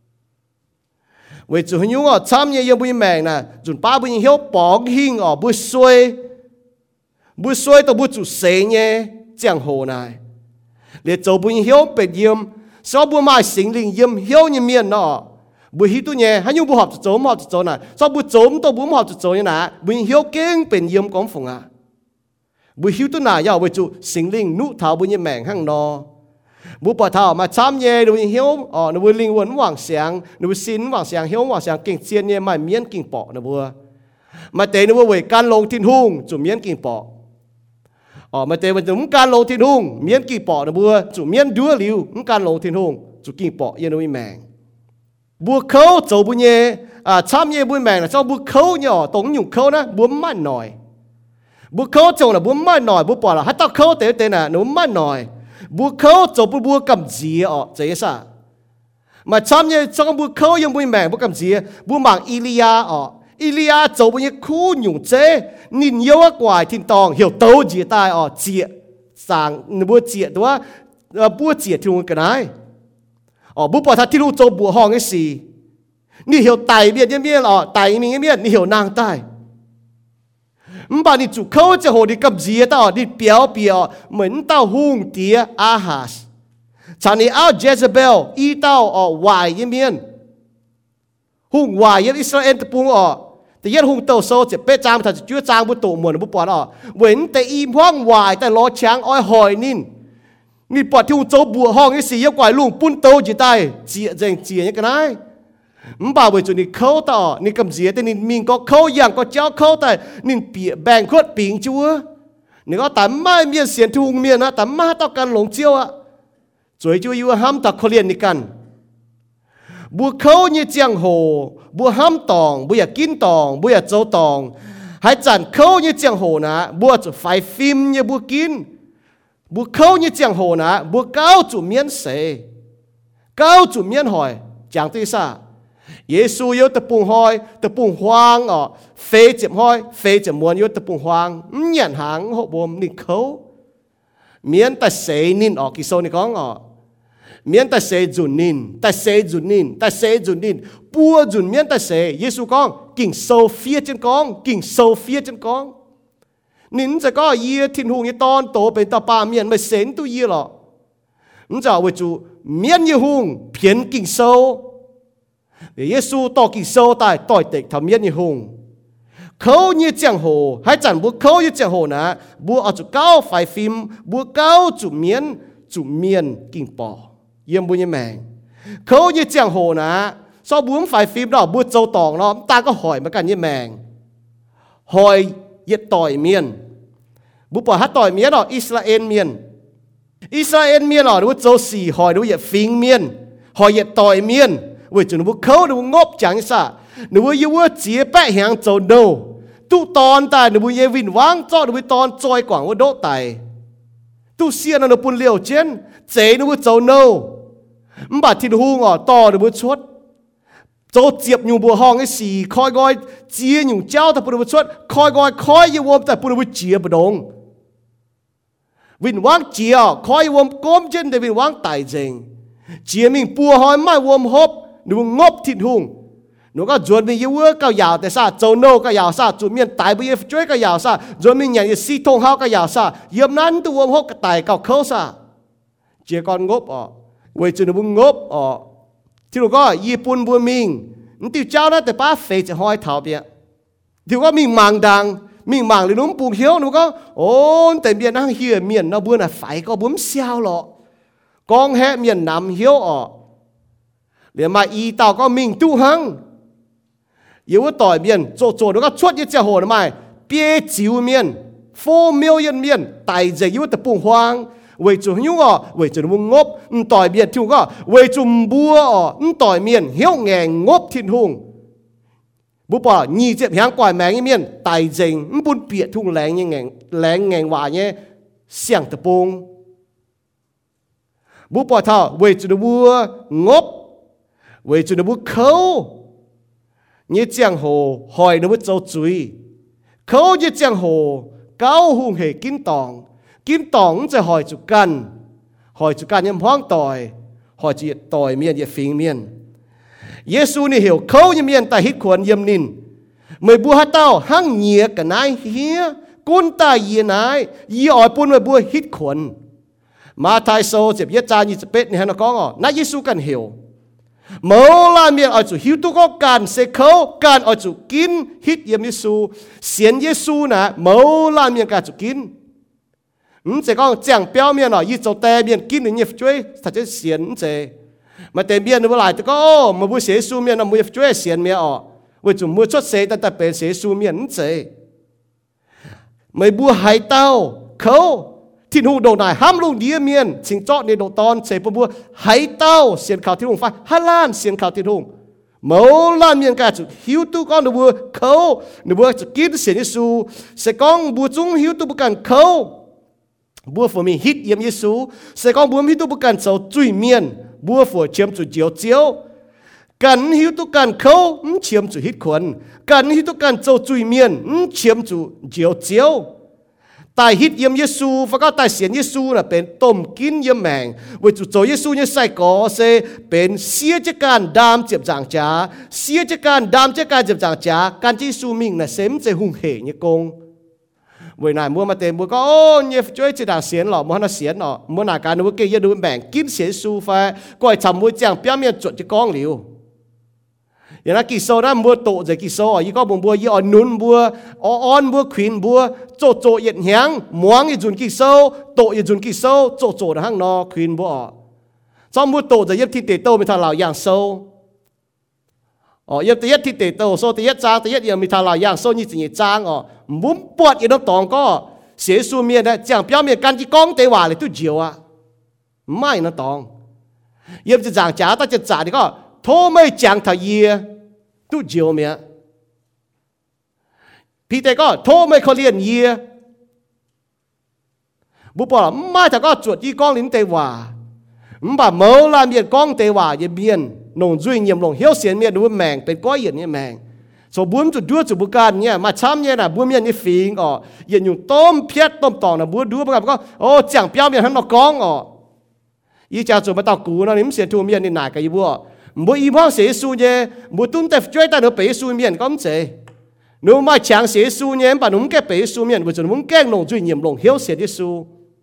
bùi chủ nhung ở chăm nhé yếm bùi mèn nè chuẩn ba bùi hiếu bóng hình ở bùi xuôi bùi xuôi tàu bùi chủ xế nhé giang hồ này để chủ bùi hiếu bệt yếm sau bùi mai sinh linh yếm hiếu như miền nó bùi hiếu tu nhé hay nhung bùi họp chỗ họp chỗ này sau bùi trốn tôi bùi họp chỗ như nè bùi hiếu kinh bền yếm công phụng à bùi hiếu tu nà giàu bùi chủ sinh linh nụ thảo bùi như mèn hăng no bùi bỏ thảo mà chăm nhé bùi hiếu ở bùi linh quân hoàng sáng bùi xin hoàng sáng hiếu hoàng sáng kinh chiên nhé mà miên kinh bỏ nó bùi mà tế nó bùi can lông thiên hùng chủ miên kinh bỏ ở mà tế mà chúng can lông thiên hùng miên kinh bỏ nó bùi chủ miên đua liu can lông thiên hùng chủ kinh bỏ yên bùi mèn bùa khâu châu bùa nhé à chăm nhé bùa mèn là sau bùa khâu nhỏ tống nhung khâu đó bùa mát nổi bùa khâu châu là bùa mát nổi bùa bỏ là hát tao khâu tế tế nè nó mát nổi bùa khâu châu bùa bùa cầm gì ở thế sao mà chăm nhé sau bùa khâu yung bùa mèn bùa cầm gì bùa mảng Ilia ở Ilia châu bùa nhé khu nhung chế nhìn yêu á quài thiên tòng hiểu tấu gì tai ở chia sang bùa chia đó bùa chia thì cái này ở bố bỏ thật thì lúc cho bùa hòn cái gì,你hiểu tài biết như biết ở tài mình biết,你hiểu nàng tài,唔把你主口就好你咁字到你表表เหมือน到红蝶阿哈斯，像你เอา Jezebel อี到哦坏一面，红坏一 Israel 的ปุ่ง哦，แต่แต่ยันหงเต่าโซจะเป๊ะจางถ้าจะเชื่อจางบุตุมวนบุปผาอ่ะเว้นแต่อีมห้องวายแต่ล้อช้างอ้อยหอยนินนี่ปอดที่หงโจบัวห้องไอ้สียกว่าลุงปุ้นโตจีตายเจียเจงเจียยังกันได้มบ่าวไปจุดนี้เขาต่อนี่กำเสียแต่นี่มิงก็เขาอย่างก็เจ้าเขาแต่นี่เปียแบ่งโคตรปิงชัวนี่ก็แต่ไม่เมียนเสียนทุงเมียนนะแต่มาต่อกันหลงเจียวอ่ะสวยชัวอยู่ห้ามต่อเขาเรียนนี่กันบัวเขาเนี่ยเจียงโหบัวห้ามตองบัวอยากกินตองบัวอยากเจ้าตองให้จันเขาเนี่ยเจียงโหนะบัวจะไฟฟิล์มเนี่ยบัวกินบัวเขาเนี่ยเจียงโหนะบัวเก้าจุดเมียนเสเก้าจุดเมียนหอยจางตีซ่าเยซูยศตะปุงหอยตะปุงฮวางอ๋อเฟยเจ็บหอยเฟยเจ็บมวนยศตะปุงฮวางเหยียนหางหกบวมนี่เขาเมียนแต่เสนินออกกิโซนี่ก้องอ๋อเมียนแต่เสจุนนินแต่เสจุนนินแต่เสจุนนินปัวจุนเมียนแต่เสเยซูก้องกิ่งโซเฟียจันก้องกิ่งโซเฟียจันก้องนินจะก็เยี่ยทิ้งหงยี่ตอนโตเป็นตาปาเมียนไม่เสนตัวเยี่ยหรอมันจะเอาไว้จูเมียนยี่หงเพียนกิ่งโซเยซูต่อกิ่งโซตายต่อยเต็กทำเมียนยี่หงเขาเนี่ยเจียงโหให้จันบัวเขาเนี่ยเจียงโหนะบัวเอาจุเก้าไฟฟิล์มบัวเก้าจุเมียนจุเมียนกิ่งปอเยี่ยมบุญยี่แมงเขาเนี่ยเจียงโหนะซอบัวไฟฟิล์มเราบัวโจตองเนาะตาก็หอยเหมือนกันยี่แมงหอยเย็ดต่อยเมียนบุปผาฮัตต่อยเมียนหรออิสราเอลเมียนอิสราเอลเมียนหรอหรือว่าโจสี่หอยหรือว่าเย็ดฟิงเมียนหอยเย็ดต่อยเมียนเว้ยจุนบุเขาหรือว่างบจังซะหรือว่าเยว่าเจียแปะหางโจโดตู้ตอนตายหรือว่าเยวินวางจอหรือว่าตอนจอยกว่างว่าโดตายตู้เสียนหรือปุ่นเลี้ยวเจนเจหรือว่าโจโนมบัดที่หูงอ่อต่อหรือว่าชดโจเจียบอยู่บัวห้องไอ้สี่คอยกอยเจียอยู่เจ้าแต่ปุ่นว่าชดคอยกอยคอยยวมแต่ปุ่นว่าเจียบดงวินวางเจียคอยวมก้มเจนแต่วินวางตายเจงเจียมิงปัวหอยไม่วมฮบหนูงบทิ้งหุงหนูก็จวนมีเยอะก็ยาวแต่ซาโจโนก็ยาวซาจุดเมียนตายไปเยอะช่วยก็ยาวซาจวนมีอย่างยี่สี่ทงเฮาก็ยาวซาเยี่ยมนั้นตัววมฮกก็ตายก็เข้าซาเจียก่อนงบอ๋อเวจุนบุงงบอ๋อที่เราก็ญี่ปุ่นบัวมิงนี่ติวเจ้านะแต่ป้าเฟยจะหอยเท้าเปียที่ว่ามิงมังดังมิงมังเลยนุ่มปูเขียวหนูก็โอ้แต่เมียนนั่งเฮียเมียนน่ะบัวน่ะไฟก็บุ้มเสียวหรอกองแห่เมียนนำเหียวอ๋อเดี๋ยวมาอีเต่าก็มิงตู้หังอยู่ว่าต่อยเมียนโจโจแล้วก็ชดยี่เจ้าโหดไม่เปียจิวเมียนโฟมิลยันเมียนไต่ใจอยู่แต่ปุ่งหวางเวจุยุ่งอ่ะเวจุมุงงบต่อยเมียนทิ้งก็เวจุมบัวอ่ะต่อยเมียนเหี้ยวแงงงบทิ้งหุงบุปผายี่เจ็บหางก่อยแมงยี่เมียนไต่ใจบุญเปียทุ่งแรงยังแงงแรงแงงว่าเนี่ยเสียงตะปงบุปผาเท่าเวจุบัวงบเวจุนบุเขายี่เจียงโหหอยนบุเจ้าจุยเขายี่เจียงโหเก้าหุงเหกินตองกินตองจะหอยจุกันหอยจุกันยังพ้องต่อยหอยจีต่อยเมียนยี่ฟิงเมียนเยซูนี่เหี่ยวเขายี่เมียนแต่ฮิตขวนเยี่ยมนินเมื่อบัวฮัตเต้าหั่งเหยียกันนายเฮียกุนตาเยียนายยี่อ่อยปุ่นเมื่อบัวฮิตขวนมาไทยโซเจ็บเยจายี่จะเป็ดนี่ฮะนักก้องอ๋อนายเยซูกันเหี่ยวเมื่อลาเมียนเอาจุหิวตุก็การเสกเขาการเอาจุกินฮิตเยมเยซูเสียนเยซูนะเมื่อลาเมียนการจุกินอืมเสกก็แจ้งเปียวเมียนอ่ะยี่เจ้าแต่เมียนกินเนี่ยช่วยถ้าจะเสียนเจมาแต่เมียนเมื่อไหร่แต่ก็มาบุเสียซูเมียนมาบุช่วยเสียนเมียอ่ะว่าจุมือชดเสียแต่แต่เป็นเสียซูเมียนเจไม่บัวหายเต้าเขาที่หูโดนายห้ามลุงเดียเมียนสิงจอในโดตอนเสพบัวหายเต้าเสียนข่าวที่ลุงฟ้าฮัลล้านเสียนข่าวที่ลุงเมื่อล้านเมียนกาจุหิวตุก้อนบัวเขาบัวจะกินเสียนเยซูเสกองบัวจุงหิวตุบุกันเขาบัวฝนมีฮิตเยี่ยมเยซูเสกองบัวมีตุบุกันเจ้าจุยเมียนบัวฝนเชื่อมจุเจียวเจียวกันหิวตุกันเขาเชื่อมจุฮิตขวัญกันหิวตุกันเจ้าจุยเมียนเชื่อมจุเจียวเจียวตายฮิตเยี่ยมเยซูฟ้าก็ตายเสียนเยซูน่ะเป็นต้มกินเยี่ยมแมงวิจุโจเยซูเนี่ยใส่ก่อเซเป็นเสียจากการดามเจ็บจางจ้าเสียจากการดามจากการเจ็บจางจ้าการที่ซูมิงน่ะเสมใจหุงเหเนี่ยกงเวลามัวมาเต็มบัวก็โอ้เนี่ยช่วยจะด่าเสียนหรอมัวน่ะเสียนหรอมัวหน้าการมัวเกยดูแบ่งกินเสียซูฟ้าก็ไอ้ทำมัวแจงเปี้ยเมียนจดจะกองเหลียวอย่างนั้นกี่โซนะบัวโตจะกี่โซยี่ก็บัวบัวยี่อ่อนนุนบัวอ่อนบัวขวินบัวโจโจเย็นเหียงหมวงยี่จุนกี่โซโตยี่จุนกี่โซโจโจนะฮังนอขวินบัวซ้อมบัวโตจะเย็บที่เตโตมีทางเหล่าอย่างโซอ๋อเย็บตีเย็บที่เตโตโซตีเย็บจางตีเย็บยังมีทางเหล่าอย่างโซยี่จีจางอ๋อบุ้มปวดยี่น้ำตองก็เสียสูเมียนะจังเปียวเมียกันจีกองเตว่าเลยตุ้เจียวอ่ะไม่น้ำตองเย็บจะจางจ๋าแต่จะจ่านี่ก็โทไม่จังทะเยียตู้เจียวเมียพี่แต่ก็โทไม่เขาเรียนเยียบุปผาไม่แต่ก็จวดยี่กองลิ้นเตว่ามบ่าเมาลาเมียนกองเตว่าเยี่ยเมียนนงจุยเยี่ยมลงเหี้ยวเสียนเมียนดูแมงเป็นก้อยเย็นเนี่ยแมงสบุญจุดด้วยจุดบุการเนี่ยมาช้ำเนี่ยนะบัวเมียนนี่ฟิงอ๋อเย็นอยู่ต้มเพี้ยต้มตองนะบัวดูบุการก็โอ้จังเปียวเมียนทั้งนอกกองอ๋อยี่จ่าจุดมาตากูนะนี่มันเสียทูเมียนนี่หนากับยี่บัวบัวอีพ่อเสียสูเนี่ยบัวตุ้นแต่ช่วยแต่หนูไปสูเมียนก็ไม่เจหนูมา抢เสียสูเนี่ยป่ะหนูไม่แก่ไปสูเมียนบัวจนหนูแก่ลงจุยเยี่ยมลงเหี้ยวเสียที่สู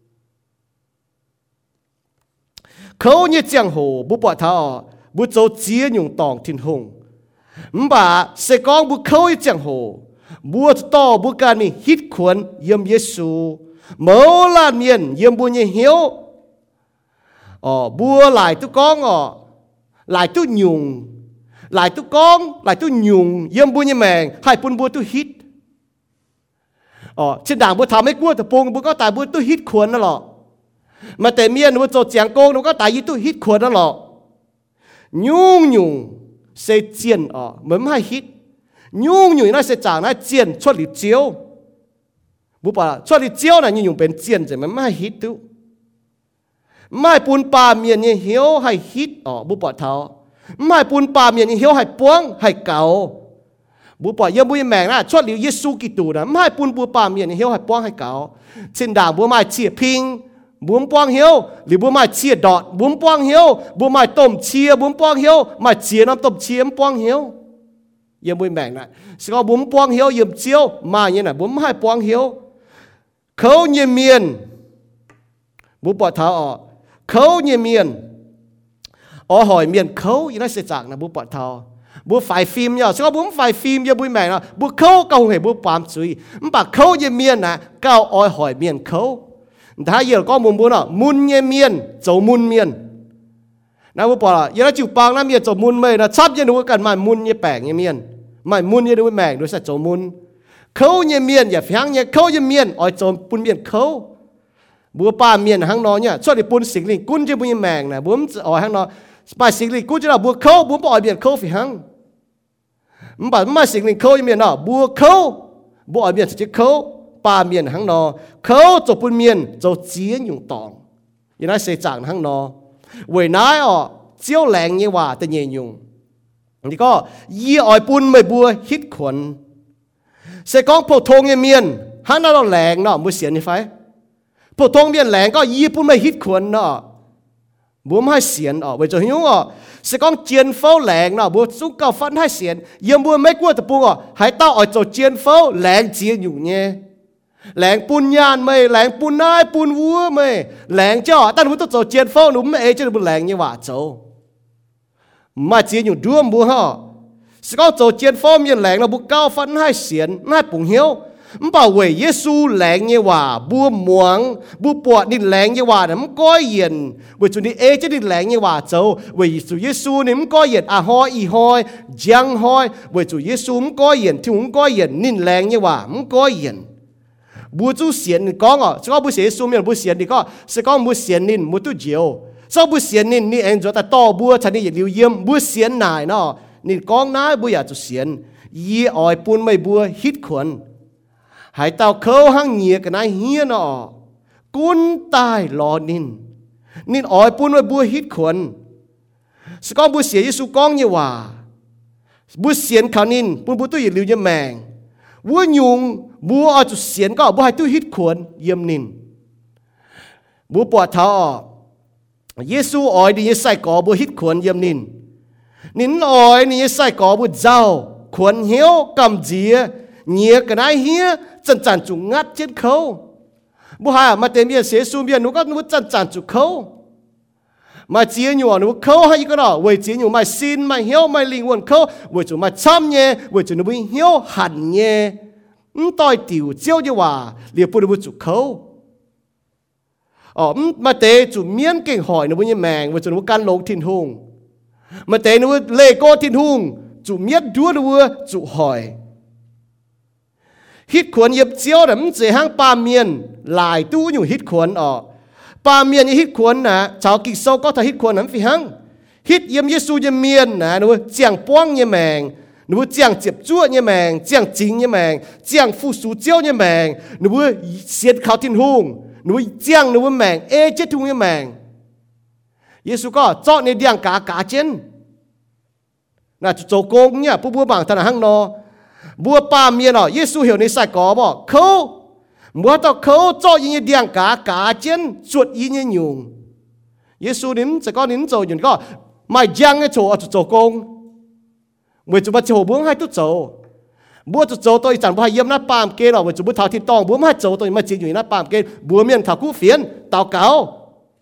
เขาเนี่ยจังโหบุปผาบุโจเจีย用ตองทิ้งหงมบ่าเสกองบุเขาอีจังโหบัวต่อบุการมีฮิตขวนเยี่ยมเยซูเมาลานเมียนเยี่ยมบุญเหี้ยวอ๋อบัวหลายตุกองอ๋อหลายตุยุงหลายตุกองหลายตุยุงเยี่ยมบุญแมงให้ปุ่นบัวตุฮิตอ๋อเช่นด่างบัวทำให้กลัวแต่ปงบัวก็ตายบัวตุฮิตขวนนั่นหรอมาแต่เมียนบัวโจเจียงโกงบัวก็ตายยี่ตุฮิตขวนนั่นหรอยุ่งยุ่งเสียเจียนอ๋อเหมือนไม่ฮิตยุ่งยุ่งน่าเสียจางน่าเจียนชดหลิเจียวบุปผาชดหลิเจียวน่ะยุ่งยุ่งเป็นเจียนแต่มันไม่ฮิตทุไม่ปูนปลาเมียนเนี่ยเหี้ยวให้ฮิตอ๋อบุปผาเท้าไม่ปูนปลาเมียนเนี่ยเหี้ยวให้ป้วงให้เก่าบุปผาเยี่ยมบุญแมงนะชดหลิเยซูกิตูนะไม่ปูนปูปลาเมียนเนี่ยเหี้ยวให้ป้วงให้เก่าเส้นด่างบัวไม้เฉียพิงบุ้มป้องเหี้ยวหรือบุ้มไม้เชียดอดบุ้มป้องเหี้ยวบุ้มไม้ต้มเชียบุ้มป้องเหี้ยวไม้เชียน้ำต้มเชียมป้องเหี้ยวเยี่ยมบุญแบ่งนะสก็บุ้มป้องเหี้ยวเยี่ยมเจียวมาอย่างนั้นบุ้มให้ป้องเหี้ยวเขาเยี่ยมเมียนบุ้มปอดเท้าออกเขาเยี่ยมเมียนอ๋อหอยเมียนเขาอย่างนั้นเสียจากนะบุ้มปอดเท้าบุ้มฝ่ายฟิล์มเนี่ยสก็บุ้มฝ่ายฟิล์มเยี่ยมบุญแบ่งนะบุ้มเขาเก่าเหบุ้มปามซุยมันปากเขาเยี่ยมเมียนนะเก่าอ๋อหอยเมียนเขาถ้าเยอะก็มุนบุญอ่ะมุนเยี่ยมเมียนโจมุนเมียนนะบุปผาเยอะจิ๋วปางน้ำเมียนโจมุนไม่นะชับเยอะดูกันมามุนเยี่ยแปลงเยี่ยเมียนไม่มุนเยี่ยดูแมงดูสัตว์โจมุนเขาเยี่ยเมียนอย่าฟังเยี่ยเขาเยี่ยเมียนอ๋อโจปุ่นเมียนเขาบัวป้าเมียนหังนอเนี่ยช่วยดิปุ่นสิงลิงกุนจะบุญแมงนะบุ้มอ๋อหังนอไปสิงลิงกุนจะเราบัวเขาบุ้มปล่อยเมียนเขาฝีหังมันแบบไม่สิงลิงเขาเยี่ยเมียนเนาะบัวเขาบัวเมียนจะเขาปาเมียนหังนอเขาจบปุ่นเมียนจะเจียนอยู่ตองอย่างนั้นเสียจากหังนอเวยน้ายอ๋อเจียวแหลงเยี่ยว่าแต่เยี่ยยุงนี่ก็ยี่อ่อยปุ่นไม่บัวฮิตขวนเสียกองโพทงเยี่ยเมียนหันน่าเราแหลงเนาะมือเสียนี่ไฟโพทงเมียนแหลงก็ยี่ปุ่นไม่ฮิตขวนเนาะบัวไม่ให้เสียนอ๋อเวยจะหิวอ๋อเสียกองเจียนเฝ้าแหลงเนาะบัวสุกเก่าฟันให้เสียนเยี่ยมบัวไม่กลัวตะปูอ๋อหายเต้าอ่อยจะเจียนเฝ้าแหลงเจียนอยู่เนี่ยแหลงปูนยานไม่แหลงปูนนายปูนวัวไม่แหลงเจ้าตั้งมุตโจเจียนเฝ้าหนุ่มเอเจ้าบุแหลงยี่ว่าโจมาเจียนอยู่ด้วมบัวฮะสก็โจเจียนเฝ้ามีแหลงเราบุกเก้าฟันให้เสียนน่าปุ่งเหี้ยวมันบ่าวเวยเยซูแหลงยี่ว่าบัวหมวงบัวปวดนี่แหลงยี่ว่าเนี่ยมันก้อยเย็นเวยจุนี่เอเจ้านี่แหลงยี่ว่าโจเวยจุเยซูนี่มันก้อยเย็นอ่ะฮอยอีฮอยยังฮอยเวยจุเยซูมันก้อยเย็นที่มันก้อยเย็นนี่แหลงยี่ว่ามันก้อยเย็นบัวจูเสียนนี่ก้องอ่ะสก็บัวเสียซูเมียนบัวเสียนนี่ก็สก็บัวเสียนนี่มุตุเจียวสก็บัวเสียนนี่นี่เองจะแต่ต่อบัวทันนี่อย่าเลี้ยวเยี่ยมบัวเสียนนายเนาะนี่ก้องนายบัวอยากจะเสียนยี่อ่อยปุ่นไม่บัวฮิตขวนหายเต่าเขาหังเหนียกันนายเฮียเนาะกุนตายรอนินนี่อ่อยปุ่นไม่บัวฮิตขวนสก็บัวเสียยิสุก้องยี่ว่าบัวเสียนเขานินปุ่นบัวตู้อย่าเลี้ยวเยี่ยมแมงวัวยุงบัวเอาจุดเสียนก็บัวให้ตู้ฮิตขวนเยี่ยมนินบัวปวดเท้าเยซูอ่อยดีใส่ก่อบัวฮิตขวนเยี่ยมนินนินอ่อยนี่ใส่ก่อบัวเจ้าขวนเหี้ยวกำเจียเงียกันไอเฮียจันจันจุงัดเจ็ดเขาบัวหามาเต็มเยี่ยเสียซูเบียนุก็นุจันจันจุเขา mà chia nhỏ nó khâu hay cái đó với chia nhỏ mà xin mà hiếu mà linh hồn khâu với chúng mà chăm nhé với chúng nó bị hiếu hẳn nhé tôi tiểu chiếu như hòa liệp bùi bùi chủ khâu ờ mà tế chủ miễn kinh hỏi nó như mèng với chúng nó căn lông thiên hùng mà tế nó lê cô thiên hùng chủ miễn đua đua chủ hỏi hít khuẩn yếp chiếu đấm dễ hang ba miền lại tu nhủ hít khuẩn ờ ba miền như hít khuẩn nè cháu kịch sâu có thể hít khuẩn nắm phi hăng hít yếm Giêsu như miền nè nó chẳng quang như mèng nó chẳng chếp chúa như mèng chẳng chính như mèng chẳng phu sú chiếu như mèng nó xiết khảo thiên hùng nó chẳng nó mèng ê chết thùng như mèng Giêsu có chọn này điang cá cá trên là chỗ công nhá bố bố bảng thằng hăng nó bố ba miền nó Giêsu hiểu này sai có bỏ khâu bố tao khâu cho như điang cá cá trên chuột như nhung Giêsu nín sẽ có nín rồi nhung có mày giang cái chỗ ở chỗ công mày chụp bắt chỗ bố hai chút chỗ bố chút chỗ tôi chẳng bao yếm nát pam kê rồi mày chụp bố tháo thịt tòng bố hai chỗ tôi mà chỉ nhung nát pam kê bố miền tháo cú phiến tao cáo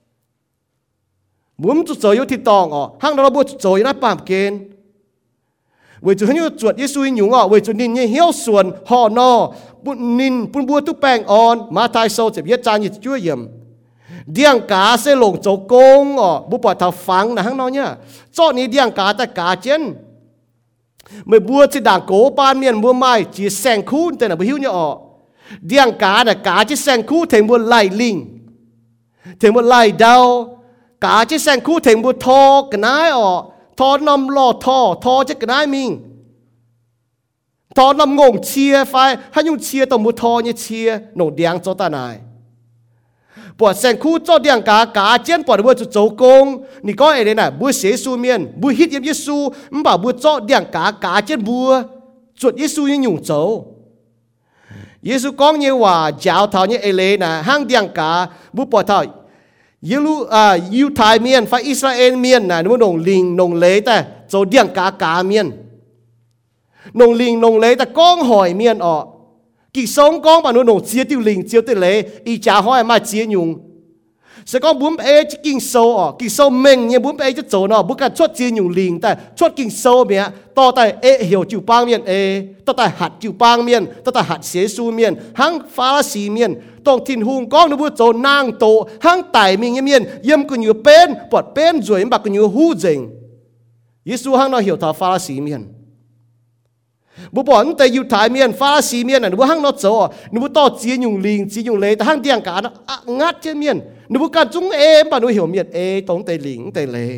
bố chút chỗ yêu thịt tòng ở hang đó bố chút chỗ nát pam kê với chủ như chuột Giêsu nhung ở với chủ nín như hiếu xuân họ nọ bún nín bún bùa tu bèng on mà thái sâu chỉ biết cha như chúa yểm điang cá sẽ lồng chỗ công ở bố bỏ thảo phẳng là hang nó nhá cho ní điang cá tại cá trên mày bùa chỉ đảng cố ban miền bùa mai chỉ sang khu tên là bùa hiếu nhá ở điang cá là cá chỉ sang khu thành bùa lại linh thành bùa lại đau cá chỉ sang khu thành bùa thò cái nái ở thò nằm lò thò thò chứ cái nái mình thò nằm ngông chia phải hay dùng chia tàu bùa thò như chia nổ điang cho ta này bỏ sang khu cho điang cá cá trên bỏ bùa chỗ công nị có ai đây này bùa xế su miền bùa hít yếm Giêsu bảo bùa cho điang cá cá trên bùa chuột Giêsu như nhung chỗ Giêsu có như hòa giáo thảo như ai lê nè hang điang cá bùa bỏ thảo Giêsu à Yêu Thái miền phải Israel miền nè nó nông linh nông lễ ta chỗ điang cá cá miền nông linh nông lễ ta con hỏi miền ọ kỳ sống con bà nó nông chia tiêu linh chia tiêu lễ y cha hỏi mà chia nhung sẽ có bốn ê chỉ kinh sâu ọ kỳ sâu mình như bốn ê chỉ chỗ nó bốn cái chốt chia nhung linh ta chốt kinh sâu mẹ to tại ê hiểu chịu bang miền ê to tại hạt chịu bang miền to tại hạt xế su miền hang phá xì miền tông thiên hùng con nó bốn chỗ nang tổ hang tài mình như miền yếm cứ như bên bọt bên rồi bạc cứ như hu dình Giêsu hang nó hiểu thảo phá xì miền bố bỏ nó tại yêu thái miền phá xì miền này nó bố hang nó chỗ nó bố to chia nhung linh chia nhung lệ ta hang điang cá nó ngắt trên miền nó bố cả chúng em bà nó hiểu miền ê tống tây linh tây lệ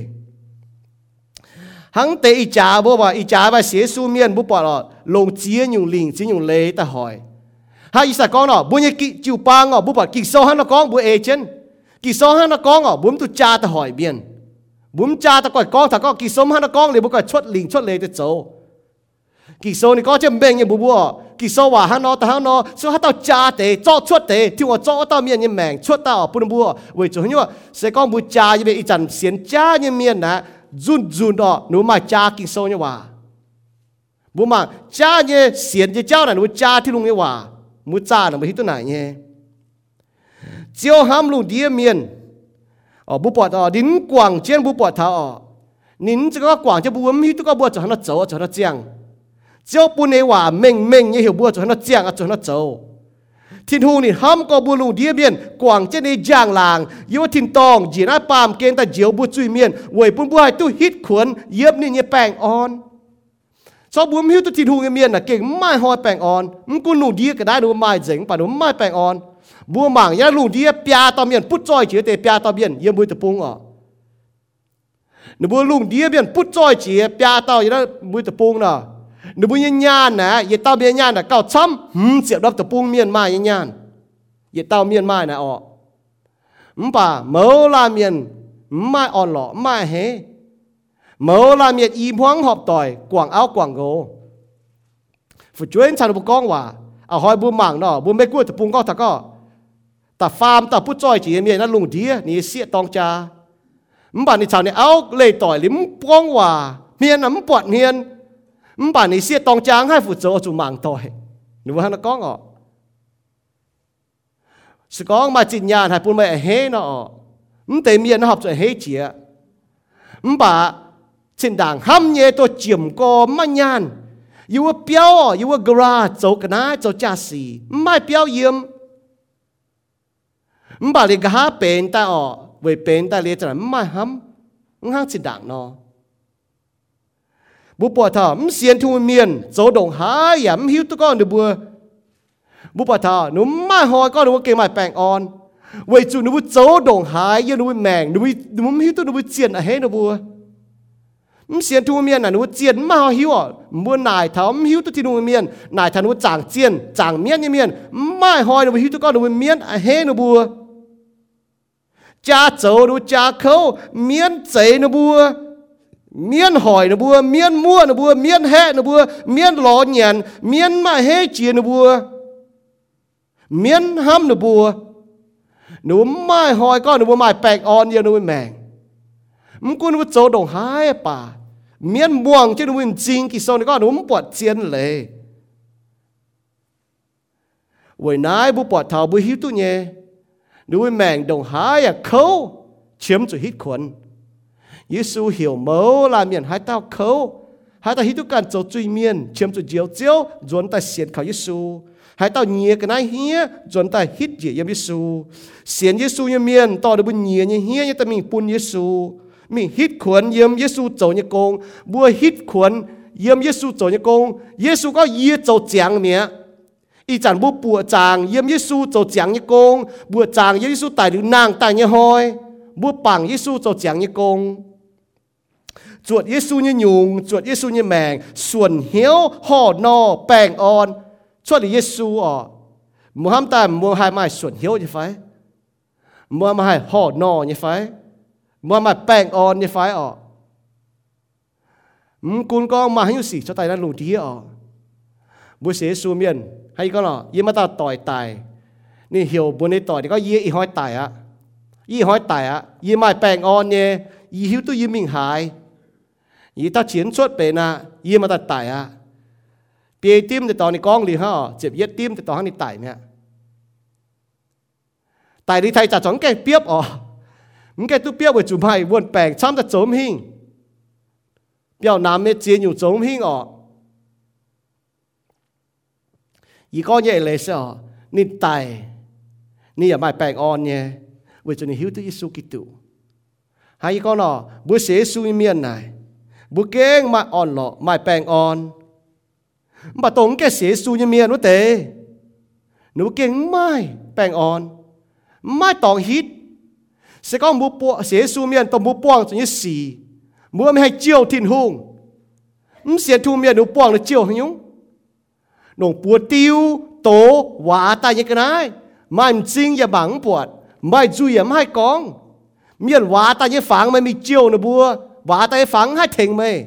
hang tây y cha bố bà y cha bà xế su miền bố bỏ nó lồng chia nhung linh chia nhung lệ ta hỏi hai isa con nó bố như kỹ chịu bang nó bố bỏ kỹ sâu hang nó con bố ê trên kỹ sâu hang nó con nó bố tu cha ta hỏi miền bố cha ta gọi con ta có kỹ sâu hang nó con liền bố gọi chốt linh chốt lệ ta chỗ kỳ sâu này có chân bên như bố bố kỳ sâu hòa hắn nó ta hắn nó số hắn tao cha để cho chuột để thì họ cho tao miền như mèng chuột tao bố bố vậy chỗ như vậy sẽ con bố cha như vậy chẳng xiên cha như miền nè run run đó nếu mà cha kỳ sâu như hòa bố mà cha như xiên như cháu này nếu cha thì luôn như hòa bố cha là mới hít tôi này nhé chiều ham luôn đi miền ở bố bọt ở đến quảng trên bố bọt thảo ở nín chỉ có quảng cho bố bấm hít tôi có bố cho hắn nó走cho nó giang chiếu bún này hòa mình mình như hiểu bùa cho nó giang cho nó trâu thiên hùng này ham có bùa lù địa miền quảng trên này giang làng yêu thiên tòng chỉ nói pam kén ta chiếu bùa chui miền vậy bùn bùa hai tu hít khuẩn yếm này như bèng on sau bùa hiu tu thiên hùng cái miền là king mai hoi bèng on mình cũng lù địa cái đấy đúng mai dính phải đúng mai bèng on bùa mảng nhá lù địa pia tao miền put choi chỉ để pia tao miền yếm bùi tập bung à nếu bùa lù địa miền put choi chỉ pia tao như đó bùi tập bung nè nếu bây giờ nhàn nè, vậy tao bây giờ nhàn là cao chấm, ừm, xịt đập tập bung miền mai nhàn, vậy tao miền mai nè ọ, ừm bà, mớ là miền mai on lọ mai hé, mớ là miền im hoang họp tỏi, quảng áo quảng gỗ, phụ chuyên chăn bụng con hòa, à hỏi bùa mảng nọ, bùa mấy cuối tập bung con thật có, ta farm ta put choi chỉ miền nó lùng đĩa, ní xịt tong cha, ừm bà ní chào ní áo lê tỏi lim con hòa, miền ấm bọt miền ừm bà này xia tòng tráng hai phụ trợ chủ mạng tỏi nếu mà nó có ngọ sự có mà chỉ nhà hai phụ mẹ hé nó ừm tề miền nó học rồi hé chĩa bà trên đảng hâm nhé tôi chiếm có mà nhàn yêu béo yêu gara châu cái ná châu cha xì mai béo yếm bà liền gã bền ta ở về bền ta liền cho mai hâm ngang trên đảng nó bố bỏ thở xiên thu miền châu đồng há yếm hiu tôi con được bùa bố bỏ thở nó mai hỏi con nó kêu mai bèn on vậy chú nó bố châu đồng há yêu nó bố mèng nó bố nó bố hiu tôi nó bố chiên ở hết nó bùa xiên thu miền là nó chiên mà hiu à mua nải tháo hiu tôi thì nó miền nải tháo nó chẳng chiên chẳng miền như miền mai hỏi nó hiu tôi con nó miền ở hết nó bùa cha châu nó cha khâu miền chế nó bùa miền hỏi nó bùa miền mua nó bùa miền hệ nó bùa miền lò nhàn miền mà hết chiên nó bùa miền hâm nó bùa nó mai hỏi con nó bùa mai bẹt on nhiều nó mèng mắm cô nó châu đồng hái bà miền buông chứ nó mình chính kỳ sau này có nó bọt chiên lệ vậy nãy bố bọt thảo bố hiếu tu nhé nó mèng đồng hái à khâu chiếm cho hít khuẩn Giêsu hiểu mẫu là miền hai tao khâu hai tao hít tu cần châu truy miền chiếm cho chiếu chiếu dồn ta xiên khảo Giêsu hai tao nhia cái này hía dồn ta hít gì yếm Giêsu xiên Giêsu như miền to được bún nhia như hía như ta mình bún Giêsu mình hít khuẩn yếm Giêsu châu như công bùa hít khuẩn yếm Giêsu châu như công Giêsu có yếm châu chẳng mía ý chẳng bùa bùa chẳng yếm Giêsu châu chẳng như công bùa chẳng yếm Giêsu tài được nàng tài như hoi bùa bằng Giêsu châu chẳng như công chuột Giêsu như nhung chuột Giêsu như mèng xuân hiếu hò no bèng on chuột là Giêsu ở mua ham ta mua hai mai xuân hiếu như phải mua mai hò no như phải mua mai bèng on như phải ở cún con mà hay gì cho tay nó lùn tí ở buổi sáng Giêsu miền hay có nó yếm mà ta tỏi tàiนี่hiểu buồn này tỏi thì có yếm ý hỏi tài á ý hỏi tài á yếm mai bèng on nhé ý hiếu tôi yếm mình hại ý ta chiến xuất về na yếm mà ta tài á bê tim thì tỏi này con liền ha chụp yết tim thì tỏi này tài nè tài đi thay trả chọn cái biếp ở mình cái tu biếp với chủ bài buồn bèng chăm ta chống hình biao nam mê chiến nhiều chống hình ở ý con nhẹ lệ sao nít tài niอย่า mai bèng on nhé với cho nên hiếu tới Giêsu Kitô hay con nó bữa sáng Giêsu miền này bữa keng mai on lọ mai bèng on mà tổng cái sáng Giêsu như miền nó tệ nó keng mai bèng on mai tòng hít sẽ có một bộ sáng Giêsu miền tổng một buông cho như xì bữa mới hay chiều thiên hùng không sáng thu miền nó buông nó chiều hình nhung nông bùa tiêu tố hóa tay như cái này mai chính ya bằng bùa mai chui ya mai con miền hóa tay như phẳng mai mi chiều nó bùa hóa tay phẳng hai thèn mày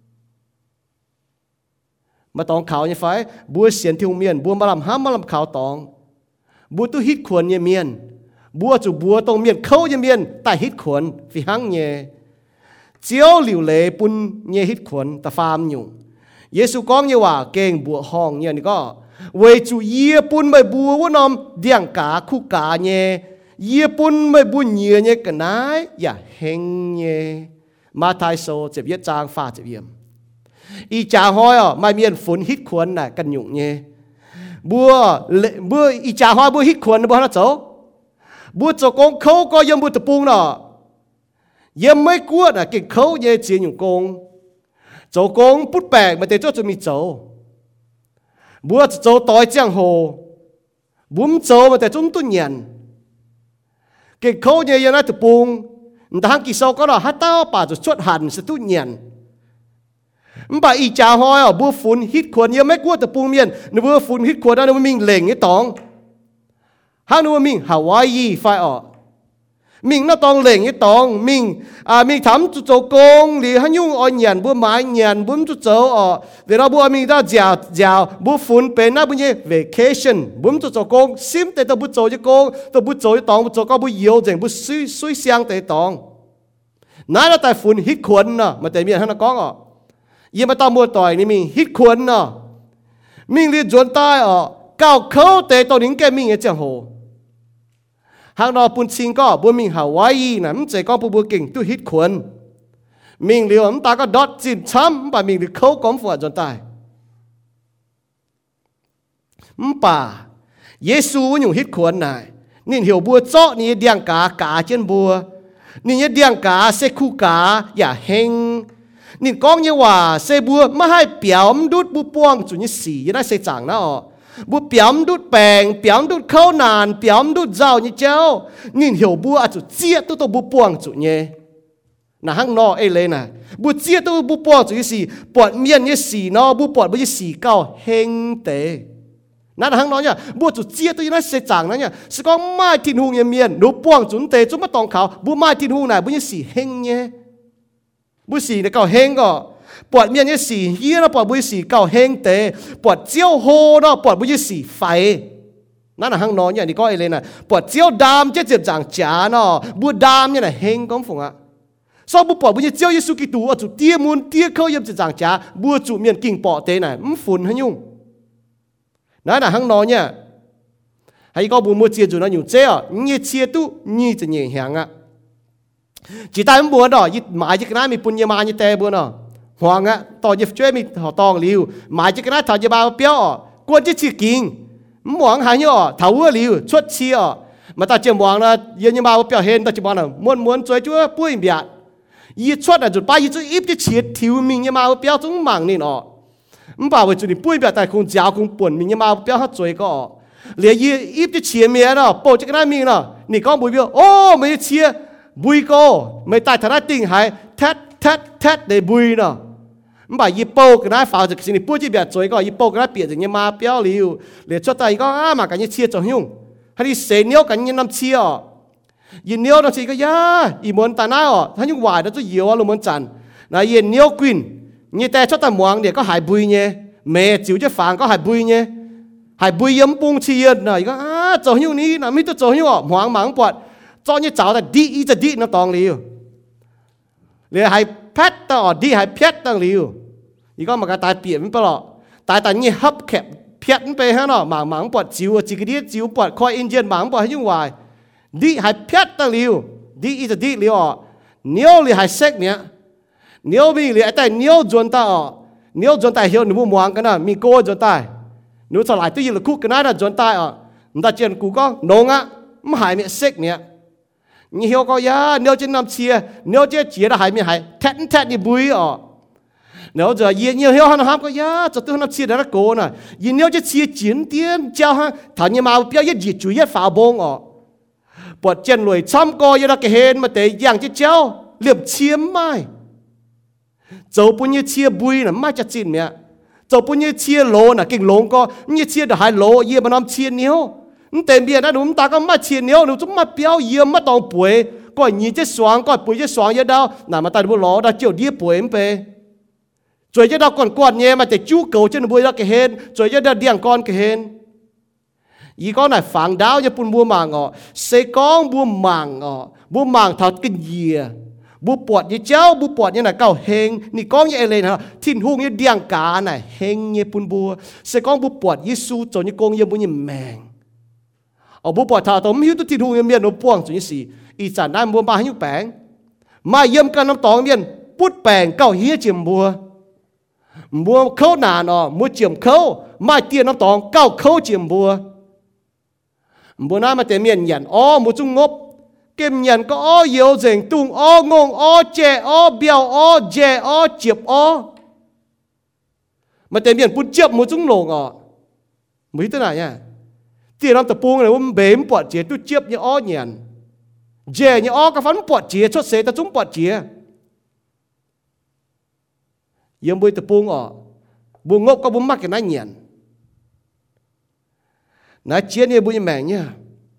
mà tòng khảo như phải bùa xiên thiêu miền bùa mà làm hám mà làm khảo tòng bùa tu hít khuẩn như miền bùa chủ bùa tòng miền khâu như miền tại hít khuẩn vì hăng nhẹ chiếu liều lệ bún nhẹ hít khuẩn ta phàm nhung Giêsu con nhưว่าเก่งบัวห้องเนี่ยนี่ก็เวจูเยี่ยปุ่นไม่บัวว่านอมเดียงกาคู่กาเนี่ยเยี่ยปุ่นไม่บุญเยี่ยเนี่ยกันนะอย่าเฮงเนี่ยมาไทยโซเจ็บเยี่ยจางฟ้าเจ็บเยี่ยมอีจางห้อยอ่ะไม่มีอันฝนฮิตขวนน่ะกันยุ่งเนี่ยบัวบัวอีจางห้อยบัวฮิตขวนบัวน่ะโจบัวโจกงเขาก็ยังบัวตะปูงเนาะยังไม่กลัวน่ะเก่งเขาเนี่ยเจียนอยู่กง做工不白，咪得做做咪做，不做代江湖，不做咪得中敦人。cái khâu như vậy nó từ buông, người ta hàng kỳ sau có là hát tao bà rồi xuất hành sẽ tu nhận. Bà ý chả hỏi ở bữa phun hít khuẩn như mấy quốc từ buông miền, nó bữa phun hít khuẩn đó nó mình lệnh cái tòng, hàng nó mình Hawaii phải ở. Mình nó tòng lệnh cái tòng mình à mình thắm chú châu công thì hắn nhung ở nhận bữa mái nhận bữa chú châu ở để đó bữa mình đã giàu giàu bữa phun bên na bữa như vacation bữa chú châu công sim để tao bữa châu cho công tao bữa châu cho tòng bữa châu có bữa yêu dành bữa suy suy sang để tòng nãy là tại phun hít khuẩn nè mà tại miền hắn nó có ở nhưng mà tao mua tỏiนี่mình hít khuẩn nè mình đi chuẩn tai ở cao khâu để tao những cái mình ở chẳng hồ hàng nọปุ่นชิงก็บัวมิงฮาวายนะมันใจก็บัวเก่งตู้ฮิตขวน mình liều ấm ta có đót chín chấm và mình được khâu cấm phật dọn tài ấm bà Giêsu nhung hít khuẩn này nên hiểu bùa chó ni điang cá cá trên bùa nên điang cá sẽ khu cáอย่า heng nên con nhưว่าsẽ bùa mà hai biểu đút bùa buông chủ như xì như đó sẽ chẳng nó bùa biểu đút bèng biểu đút khâu nàn biểu đút giàu như cháu nên hiểu bùa chủ chia tôi tôi bùa buông chủ nhé nà hăng nọ ấy lên nè bùa chia tôi bùa buông chủ như xì bọt miên như xì nó bùa bọt bùa như xì cao heng tế nãy là hăng nói nhá, bùa chủ chia tôi nói sẽ chẳng nói nhá, sẽ có mai thiên hùng như miền, nếu buông chúng tề chúng mất tòng khảo, bùa mai thiên hùng này bùa như xì heng nhé, bùa xì này cao heng gò, bọt miền như xì hiên nó bọt bùa xì cao heng tề, bọt chiếu hồ nó bọt bùa như xì phải, nãy là hăng nói nhá, đi coi lên này, bọt chiếu đam chứ chìm chẳng chả nó, bùa đam như này heng có phụng ạ, sau bùa bọt bùa như chiếu Giêsu Kitô ở chủ tia muôn tia khâu yếm chìm chẳng chả, bùa chủ miền kinh bọ tề này, ấm phun hay nhung. Nói là hăng nói nha, hay có buồn mua chia chủ nó nhiều chế à, như chia tu nhưจะnhẹ nhàng à, chỉ ta muốn buồn đó, mãi chỉ cái này mình buồn nhiều mà như tè buồn à, hoàng á, tao chỉ chơi mình họ tòng liu, mãi chỉ cái này thằng chỉ bao béo à, quan chỉ chỉ kinh, muốn hay nhở, thấu ở liu, xuất chia à, mà ta chỉ muốn là yên như bao béo hen, ta chỉ muốn là muốn muốn chơi chúa bùi biệt, yên xuất là chút ba yên chút ít chỉ chia thiếu mình như bao béo chúng mảng nên à. Mình bảo với chủ định bùi bẹt tại không giáo không buồn mình nhưng mà béo hết rồi có liền y ít cái chia mía đó bộ cái này mình đó nị con bùi béo ô mấy chia bùi cô mấy tại thằng tình hay thét thét thét để bùi đó mình bảo y bộ cái này phao được xin bùi chỉ bẹt rồi có y bộ cái này bịa được nhưng mà béo liu liền cho tay có à mà cái như chia cho nhung hay đi xé níu cái như năm chia y níu nó chỉ có ya y muốn ta nói à他用坏的就有啊路muốn chặn那y níu queen như ta cho ta muang để có hại bùi nhé mẹ chịu cho phản có hại bùi nhé hại bùi yếm bung chiên này có à cho nhiêu ní là mấy tôi cho nhiêu à muang mắng bọt cho như cháu là đi ý đi nó tòng liu liền hại pet tao đi hại pet tao liu ý có mà cái tai biển bao lọ tai tai như hấp kẹp petไปฮะเนาะmắng mắng bọt chịu chỉ cái đi chịu bọt coi Indian mắng bọt hay như hoài đi hại pet tao liu đi ý đi liu à nhiều li hại sek nhé nếu vì lý tại nếu chuẩn ta ở nếu chuẩn ta hiểu nếu muốn muang cái nào mình cố chuẩn ta nếu sau lại tôi yêu là cú cái này là chuẩn ta ở người ta chuyện cú có nông á mà hại miệng sek nè như hiểu có ya nếu trên năm chia nếu trên chia là hại miệng hại thét thét như bùi ở nếu giờ yên nhiều hiểu hắn ham có ya cho tôi năm chia đó là cố nè yên nếu trên chia chiến tiến trao ha thằng như mà biểu hiện gì chủ yếu phá bông ở bột chân lùi chăm coi như là cái hên mà để dạng chết trao liệp chiếm mai dẫu bao nhiêu chia bùi là mai chặt chín mẹ, dẫu bao nhiêu chia lỗ là kinh lỗ có, như chia được hai lỗ, yên mà năm chia nhiều, tiền biển đó đúng ta có mai chia nhiều, đúng chúng mai béo yên mà tòng bùi, coi nhìn chết xoáng, coi bùi chết xoáng như đâu, nào mà ta đúng lỗ đã chịu đi bùi em về, rồi chứ đâu còn quạt nhẹ mà để chú cầu trên bùi đó cái hên, rồi chứ đâu điang con cái hên, ý con này phẳng đáo như bùn bùa màng ọ, sẽ con bùa màng ọ, bùa màng thật cái gì bùa bọt như cháu bùa bọt như là cao heng nị con như lên hả thiên hùng như điang cá này heng như bùn bùa sẽ con bùa bọt Giêsu cho như con như bùa như mèng ở bùa bọt thảo tóm hiếu tu thiên hùng như miền nó buông cho như gì ý sản đai bùa ba hiếu bèng mà yếm căn năm tòng miền bút bèng cao hiếu chiêm bùa bùa khâu nà nó mua chiêm khâu mai tiền năm tòng cao khâu chiêm bùa bùa na mà tiền miền nhận ó mua chung ngốc kem nhận có ó yếu dành tung ó ngông ó chè ó bèo ó dè ó chiệp ó mà tên miền bút chiệp một chúng lồng ọ mấy thế này nha tiền năm tập buông này ông bếm bọt chè tu chiệp như ó nhàn dè như ó cái phấn bọt chè chốt xế ta chúng bọt chè yếm bôi tập buông ọ buông ngốc có bún mắc cái này nhàn nói chiến như bôi mèng nhá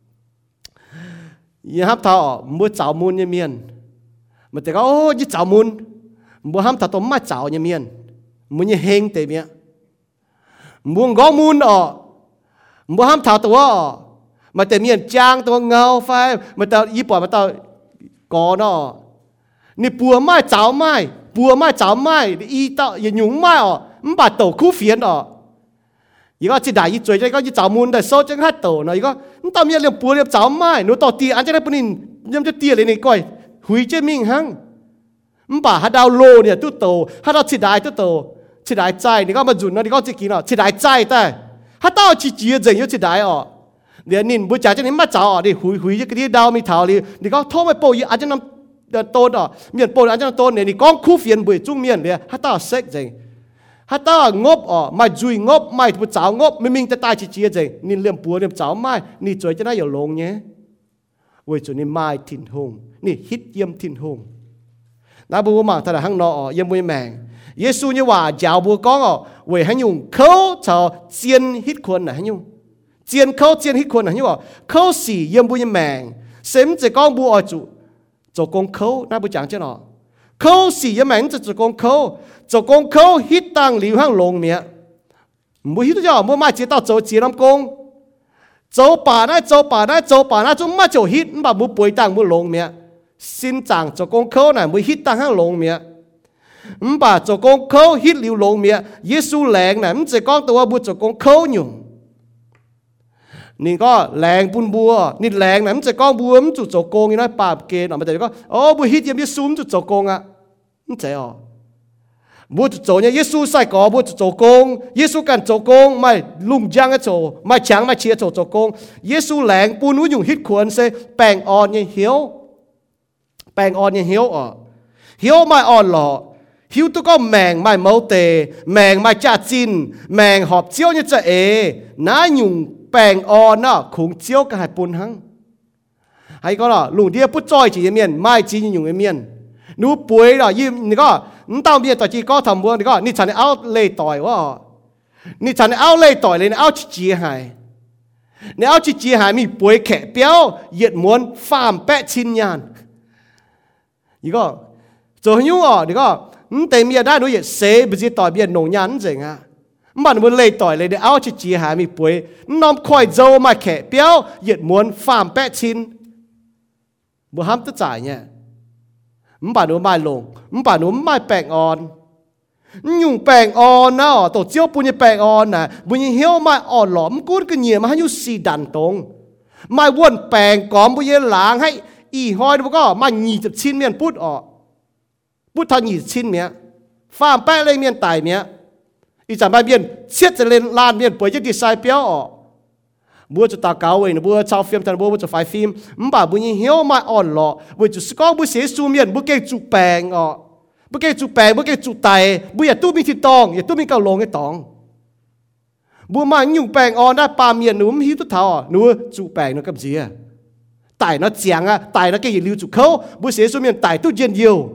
như hấp thọ mua chảo muôn như miền mà thấy có ô như chảo muôn mua hấp thọ tôm má chảo như miền mua như heng tệ miệng mua gõ muôn ở mua hấp thọตัวmà tệ miền trangตัวเงาไฟmà tao y bỏ mà tao có nó nị bùa mai chảo mai bùa mai chảo mai y tao y nhúng mai ở mà bà tổ khu phiền ởอีก็จิได้ยี่จวยใจก็ยี่จ่ามุนแต่โซ่จังฮัตโตเนาะอีก็ตามยังเลี้ยงปัวเลี้ยงจ่าไม่หนูต่อตีอันจะได้ปนินยังจะตีเลยนี่ก้อยหุยเจมิงหัง bà hát đào lô nè tu tổ hát đào chỉ đại tu tổ chỉ đại tráiนี่ก็มาจุนเนาะนี่ก็จะกินเนาะchỉ đại tráiแต่hát đào chỉ chỉเจงอยู่chỉ đạiอ๋อเดี๋ยวนี่บุญจ่าจะนี่มาจ่าอ๋อดิหุยหุยจะกี่ดาวมีเท่าเลยนี่ก็โทษไปโปยอาจจะนำโตอ๋อเมียนโปอาจจะนำโตเนี่ยนี่ก้องคู่เฟียนบุยจุ้งเมียนเลยhát đàoเซ็กเจงhát đàoงบอ๋อไม่จุยงบไม่บุญจ่างบไม่มิงจะตายchỉ chỉเจงนี่เลี้ยงปัวเลี้ยงจ่าไม่นี่จ่วยจะน่าอย่าลงเนี่ยเว้ยจุนี่ไม่ถิ่นหงนี่ฮิตเยี่ยมถิ่นหงน้าบัวมาแต่ละห้างนออ๋อยังไม่แมงเยซูเนี่ยว่าเจ้าบัวก้องอ๋อเว้ยให้ยุ่งเขาชาวเจียนฮิตคนน่ะให้ยุ่งเจียนเขาเจียนฮิตคนน่ะให้ยุ่งเขาสี่ยังบัวยังแมงเสมจะก้องบัวอ๋อจุ做功เขาน้าบัวจังเจ้าเนาะเขาสี่ยังแมงจะ做功เขา做功เขาฮิตตังหลิวห้างลงเมียบัวฮิตตัวเจ้าบัวมาเจ้าต่อ做เจียน้ำกง做ป่านะ做ป่านะ做ป่านะจงมา做ฮิตมันแบบบัวป่วยตังบัวลงเมียสินจัง做功เขาน่ะบัวฮิตตังห้างลงเมีย唔把做功课ฮิต了ลงเมียเยซูแรงน่ะมันจะก้องตัวบัว做功课อยู่นี่ก็แรงปุ่นบัวนี่แรงน่ะมันจะก้องบัวมันจุด做功อยู่นะปาบเกณฑ์ออกมาแต่ก็โอ้บัวฮิตยังเยซูมันจุด做功อ่ะมันใจอ๋อบัวจุด做เนี่ยเยซูใส่ก่อบัวจุด做功เยซูกัน做功ไม่ลุงจังก็做ไม่抢ไม่เชียร์做做功เยซูแรงปุ่นว่าอยู่ฮิตควรเซแปลงอ่อนเนี่ยเหี่ยวแปลงอ่อนเนี่ยเหี่ยวอ๋อเหี่ยวไม่อ่อนหรอหิวตัวก็แมงไม่เมาเตแมงไม่จ่าจินแมงหอบเจียวเนี่ยจะเอน้าหยุ่งแปลงอ่อนเนาะคงเจียวก็หายปุ่นหังให้ก็เนาะลุงเดียปุ๊จ้อยจีเมียนไม่จีนอยู่เมียนนู้ป่วยเนาะยิ้มนี่ก็นี่ตามเมียนต่อจีก็ทำบัวนี่ก็นี่ฉันเอาเลยต่อยว่านี่ฉันเอาเลยต่อยเลยเอาจีหายนี่เอาจีจีหายมีป่วยแขะเปี้ยวเหยียดม้วนฟาร์มแปะชินยานนี่ก็โจหิวอ่ะนี่ก็แต่เมียได้ด้วยเสพไปจีต่อยเบียนหนงยันเจ๋งอ่ะมันมันเลยต่อยเลยเดี๋ยวเอาจีจีหามีป่วยน้องคอยโจมาแขะเปี้ยวเหยียดม้วนฟาร์มแปะชินบุห้ามจะจ่ายเนี่ยมันป่าหนูไม่ลงมันป่าหนูไม่แปลงอ่อนยุ่งแปลงอ่อนนะตัวเจียวปุ่นยังแปลงอ่อนนะบุญยังเหี้ยวไม่อ่อนหลอมกูก็เหนียวมาให้ยุ่สีดันตรงไม่วนแปลงก้อมบุญยังหลางให้อีหอยดูก็มาหนีจับชิ้นเมียนพูดออกพูดทางหนีชิ้นเมียฟาร์มแป้เลยเมียนตายเมียอีจำไปเมียนเช็ดจะเล่นลานเมียนป่วยจะดีไซน์เปี้ยวออกบัวจะตาเก่าเองบัวชาวฟิล์มทันบัวจะไฟฟิล์มมันบ่าบุญยังเหี้ยวมาอ่อนหล่อบัวจะสก้องบัวเสียสูเมียนบัวเก่งจุแปงออกบัวเก่งจุแปงบัวเก่งจุไตบัวอย่าตู้มีที่ตองอย่าตู้มีเกาลงไอ้ตองบัวมาหยุ่งแปงอ่อนได้ปลาเมียนหนูมันหิวตัวเท้าหนูจุแปงหนูกับเจียตายnó chàng à tายnó cái gì lưu trụ khâu bữa xế số miền tายtu diện nhiều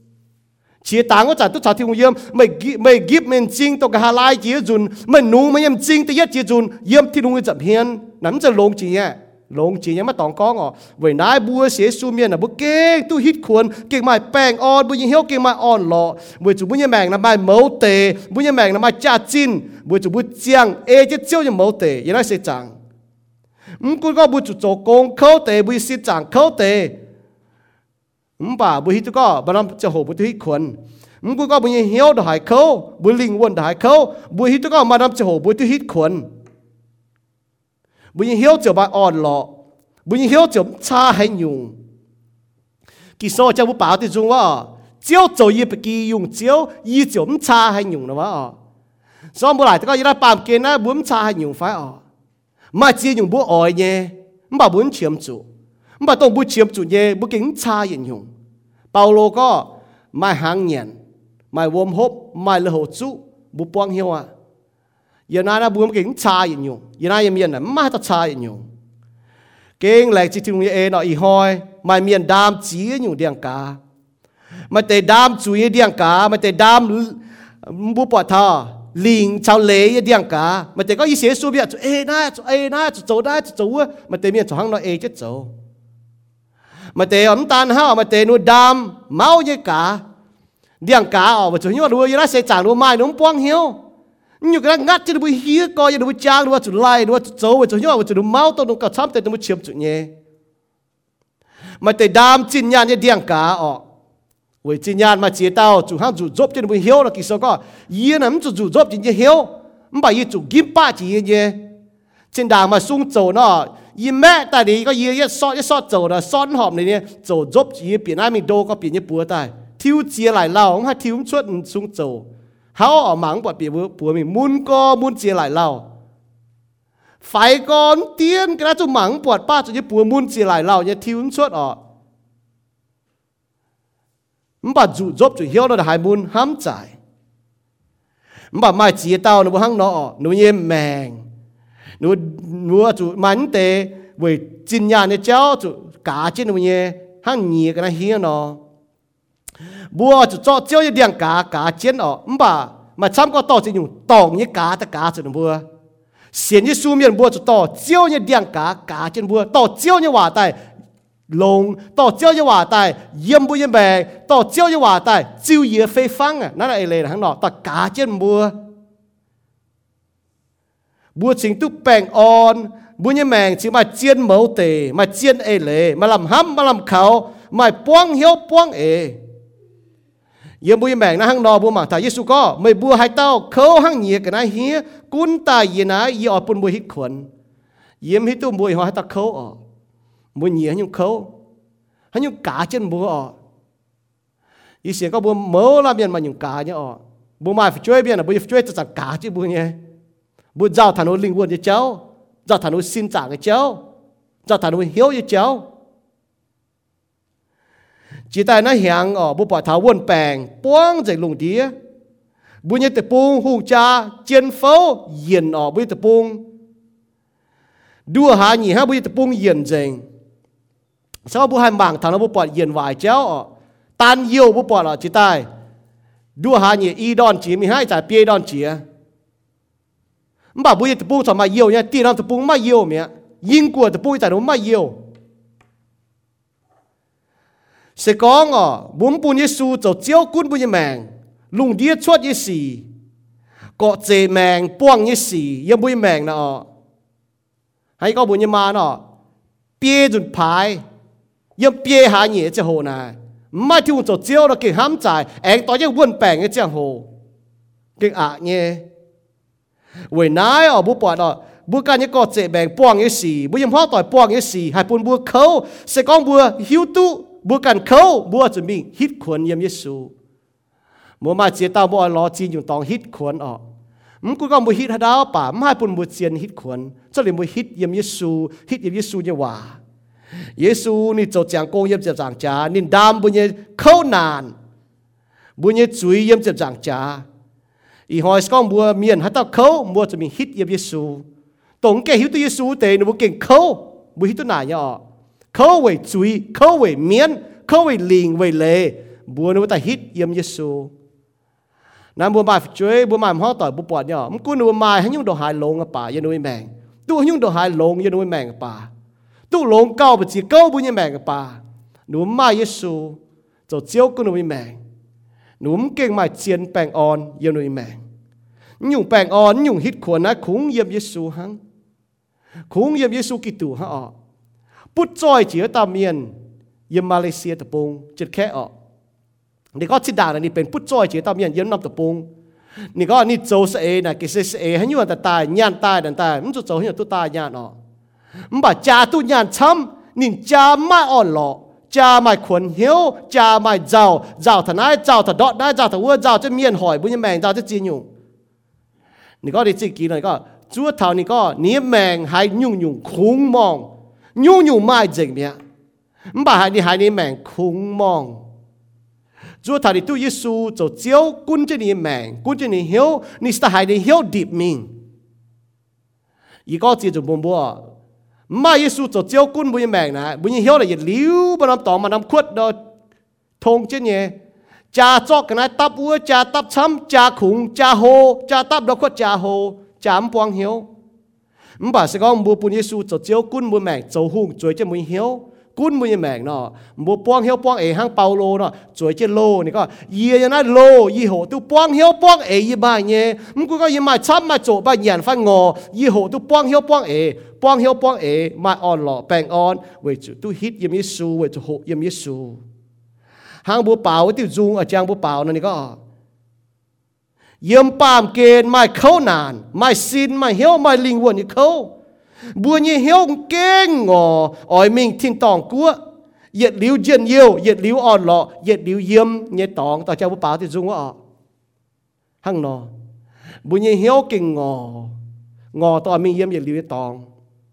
chia táng có trả tu trả thiên yếm mày mày giết mình chính tao cả hai chia dùn mày nung mày yếm chính tao nhất chia dùn yếm thiên nung chậm hiền nắmจะลงจีเนี่ยลงจีเนี่ยมาตองก้องอ๋อเว้ยนายบัวเสียสูเมียนอ่ะบัวเก่งตู้ฮิตควรเก่งมาแป้งอ่อนบัวยิงเหี้ยวเก่งมาอ่อนหล่อบัวจุบัวยิงแมงน้ำมาเมาเตะบัวยิงแมงน้ำมาจ่าจินบัวจุบัวเจียงเอเจ้าเจ้ายังเมาเตะยังไงเสียจังมกูก็บุจุโจกงเข้าเตะบุสิจังเข้าเตะมป่าบุฮิตก็บารมจะโหบุฮิตควรมกูก็บุญเหี้ยวดหายเข้าบุลิงวนดหายเข้าบุฮิตก็มารำจะโหบุฮิตควรบุญเหี้ยวจะมาอ่อนหล่อบุญเหี้ยวจะชาให้ยุงกิโซจะบุป่าที่จงว่าเจ้าโจยีไปกียุงเจ้ายีจะมชาให้ยุงนะวะซ้อมบุหรี่แต่ก็ยังได้ปามเกณฑ์นะบุญชาให้ยุงไฟอ๋อมาเจียยุงบุอ่อยเนี่ยมันบ่บุญเฉียมจุมันบ่ต้องบุญเฉียมจุเนี่ยบุกิงชาอย่างยุงเปาโลก็ไม่หางเงียนไม่วมหบไม่ละหัวจุบุปวงเหี้ยวอ่ะอย่างนั้นนะบุญมันเก่งชาอย่างยุงอย่างนั้นยังมีอันนั้นมาตัดชาอย่างยุงเก่งแหลกจิตวิญญาณเนาะอีหอยไม่มีอันดามจีอยู่เดียงกาไม่แต่ดามจุยเดียงกาไม่แต่ดามบุปผาลิงชาวเล่ยเดียงกาไม่แต่ก็อีเสียสูบยาจุเอ้น่าจุเอ้น่าจุโจได้จุโจวะไม่แต่มีอันจุหังเนาะเอจะโจไม่แต่อมตานห้าไม่แต่นูดามเมาเยกาเดียงกาอ๋อไม่จุยว่าดูยังไงเสียจางดูไม่นุ่มป้องเหี้ยวอยู่กันงัดจะดูเหี้ยก็จะดูจางดูจุไล่ดูจุโจว่าจุยว่าจุดูเมาตัวนุ่งกระชับแต่ดูเฉียบจุเนี่ยไม่แต่ดามจินยานเดียงกาอ๋อเว้ยจินยานมาเจียเต้าจุห้างจุจบจะดูเหี้ยวแล้วกิโซก็เยี่ยนั่นจุจุจบจินเหี้ยวมันไปยี่จุกิมป้าจีเนี่ยจินด่างมาซุ่งโจเนาะยี่แม่แต่ดีก็ยี่ยี่ซอดยี่ซอดโจนะซ้อนหอมในเนี่ยโจจบจีเปลี่ยนไอ้มีโดก็เปลี่ยนยี่ปัวได้ thiếu chia lại lao không hay thiếu chuột xuống châu háo ở mảng bọt bị bùa mình muốn co muốn chia lại lao phải con tiên cái đó cho mảng bọt ba cho như bùa muốn chia lại lao như thiếu chuột ở bà dụ dốt chủ hiếu nó là hai muốn hám giải bà mai chia tao nó bùa hăng nó nó như mèng nó nó chủ mắn tê với chín nhà này cháu chủ cả trên nó như hăng nhì cái này hiếu nó bùa chủ cho cháu như điện cả cả trên ở bà mà chăm có to chỉ dùng tòng như cá ta cá cho nó bùa xiên như su miền bùa cho to chiếu như điện cá cá trên bùa to chiếu như hòa tài lồng to chiếu như hòa tài yếm bùa yếm bè to chiếu như hòa tài chiếu như phê phăng à nó là ấy là hàng nọ ta cá trên bùa bùa chính tu bèn on bùa như mèn chỉ mà chiên mẫu tề mà chiên ấy lệ mà làm hăm mà làm khẩu mà buông hiếu buông ấy yếm bùi mèn na hang nọ bùa mà thầy Giêsu có mày bùa hai tao khâu hang nhẹ cái này hía cún ta yếm na yếm ở bùn bùi hít khuẩn yếm hít tu bùi họ hai tao khâu ở bùi nhẹ nhung khâu hay nhung cá trên bùa ở ý xỉa có bùa mớ làm biển mà nhung cá nhá ở bùa mai phải chơi biển là bùi chơi cho chẳng cá chứ bùa nhé bùa giao thằng nó linh quân cho cháu giao thằng nó xin trả cái cháu giao thằng nó hiếu cho cháu chỉ tại nó hiện ở bộ bảo thảo quân bèn buông dậy lùng đĩa bùi như tập bung hùng cha chiến pháo yên ở bùi tập bung đua hà nhỉ ha bùi tập bung yên dậy sau bùi hai mảng thằng nó bộ bảo yên vài chéo ở tan yêu bộ bảo là chỉ tại đua hà nhỉ y đòn chỉ mi hai giải bia đòn chỉ bảo bùi tập bung sao mà yêu nha tiền tập bung mà yêu mẹ yên của tập bung tại nó mà yêu sẽ có ngọ bốn bùn Giêsu cho chiếu cún bùn như mèng lùng đĩa chuột như xì cọ chè mèng buông như xì yếm bùn như mèng nọ hay có bùn như ma nọ bia dùn phái yếm bia hạ nhẹ cho hồ này mai thiêu cho chiếu nó kì hám giải anh tỏ như quân bèng như chẳng hồ kì ạ nhé vậy nãy ở bùn bọt nọ bùn cả như cọ chè mèng buông như xì bùn yếm hóa tỏi buông như xì hay bùn bùn khâu sẽ có bùn hiếu tu bùa cần khâu bùa chuẩn bị hít khuẩn yếm Giêsu mua mà chia tao bùa lo chi dùng tòng hít khuẩn ở mình cũng có bùa hít đào bà mà hai bùn bùa chiên hít khuẩn cho nên bùa hít yếm Giêsu hít yếm Giêsu như hòa Giêsu ni cho chàng công yếm chàng chàng cha ni đam bùa như khâu nàn bùa như chuối yếm chàng chàng cha ý hỏi con bùa miền hai tao khâu bùa chuẩn bị hít yếm Giêsu tổng cái hít tu Giêsu tề nó bùa kinh khâu bùa hít tu nải nhở khâu về chuối khâu về miến khâu về liền về lệ bùa nó ta hít yếm Giêsu nam bùa mai chuối bùa mai họ tỏi bùa bọt nhở mình cứ bùa mai hay nhung đồ hài lông à bà yên nuôi mèng tu nhung đồ hài lông yên nuôi mèng à bà tu lông cao bự chỉ cao bùa như mèng à bà nuôi mai Giêsu cho chiếu cứ nuôi mèng nuôi kinh mai chiên bèng on yên nuôi mèng nhung bèng on nhung hít khuẩn á khung yếm Giêsu hăng khung yếm Giêsu Kitô hả ọ bút trôi chỉ ở tามmiền yếm Malaysia tập bung chết khẽ ọนี่ก็ชิดด่านี่เป็นพุทธจ้อยเจี๋ยตามยันเยี่ยมนำตะปงนี่ก็นี่โจเสเอนะกิเสเสเอให้ยวดแต่ตายยันตายดันตายมันจะโจให้ยวดตัวตายยันอ๋อมันบ่จ่าตุยันช้ำนี่จ่าไม่อ่อนหล่อจ่าไม่ขวนเหี้ยวจ่าไม่เจ้าเจ้าทนายเจ้าถดดได้เจ้าถวัวเจ้าจะเมียนหอยบุญยแมงเจ้าจะจีนอยู่นี่ก็ได้จีกีหน่อยก็จู่เท่านี่ก็นี่แมงให้ยุ่งยุ่งคุ้งมองยุ่งยุ่งไม่เจ๋งเนี่ยมันบ่ให้นี่ให้นี่แมงคุ้งมองจู่ถ้าที่ตู้ยิสูจะเจ้ากุญแจนี่แมงกุญแจนี่เหี้ยวนี่สตาให้นี่เหี้ยวดิบมิงอีก็จีจะบ่มบ่มายิสูจะเจ้ากุญบุญแมงนะบุญเหี้ยวเลยอย่าลิ้วบนน้ำตองมาน้ำขวดดอทงเจเนี่ยจ่าจอกกันนะตับวัวจ่าตับช้ำจ่าขุงจ่าโฮจ่าตับดอกขวดจ่าโฮจ่ามปวงเหี้ยวมันบ่าสกองบุญยิสูจะเจ้ากุญบุญแมงจะหุ่งจ่วยจะมุญเหี้ยวกุนมุยแมงเนาะบัวป้องเหี้ยวป้องเอห้างเปาโลเนาะสวยเจโลนี่ก็เยี่ยนะโลยี่โหตู้ป้องเหี้ยวป้องเอยี่บ้าเนี่ยมันกูก็ยี่มาช้ำมาโจบ้าหยันฟังงอยี่โหตู้ป้องเหี้ยวป้องเอป้องเหี้ยวป้องเอมาอ่อนหล่อแปลงอ่อนเวจุตู้ฮิตยมยิสูเวจุโหยมยิสูห้างบัวเปล่าติ้วจุงอาจารย์บัวเปล่านั่นนี่ก็เยี่ยมปามเกณฑ์ไม่เข้านานไม่ซินไม่เหี้ยวไม่ลิงวนนี่เข้าบัวยี่เหี้ยวเก่งงออ้อยมิงทิ้งตองกัว nhiệt liu diện nhiều nhiệt liu on lọ nhiệt liu yếm nhiệt tòng tao cho bố báo thì dung ọ hăng nọ bố nhiệt hiếu kinh ngò ngò tao mình yếm nhiệt liu nhiệt tòng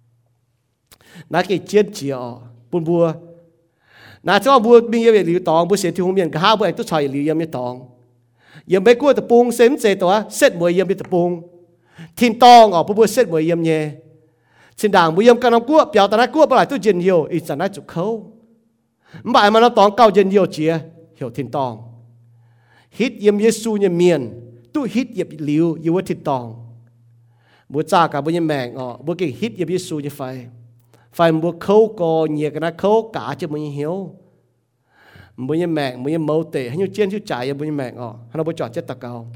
nãy cái chiến chia buồn bùa nãy cho bùa mình yếm nhiệt liu tòng bùa sẽ thiếu không miền cả hai bùa anh tôi xài nhiệt liu yếm nhiệt tòng yếm mấy cua tập bung xem chế toa xét mùi yếm tập bung thiên tòng ở bùa bùa xét mùi yếm nhẹ xin đảng bùa yếm cái năm cua biểu ta nói cua bao lại tôi diện nhiều ít chẳng nói chụp khâu bài mà nó tòng cao diện nhiều chia hiểu thiên tòng hít yếm Giêsu như miền tu hít yếm liu yêu thiên tòng bùa cha cả bùa yếm mẹ ở bùa cái hít yếm Giêsu như phải phải bùa khâu co nhiều cái nó khâu cả cho mình hiểu bùa yếm mẹ bùa yếm mâu tệ hay như trên chú trái bùa yếm mẹ ở hay nó bùa chọn chết tạc cao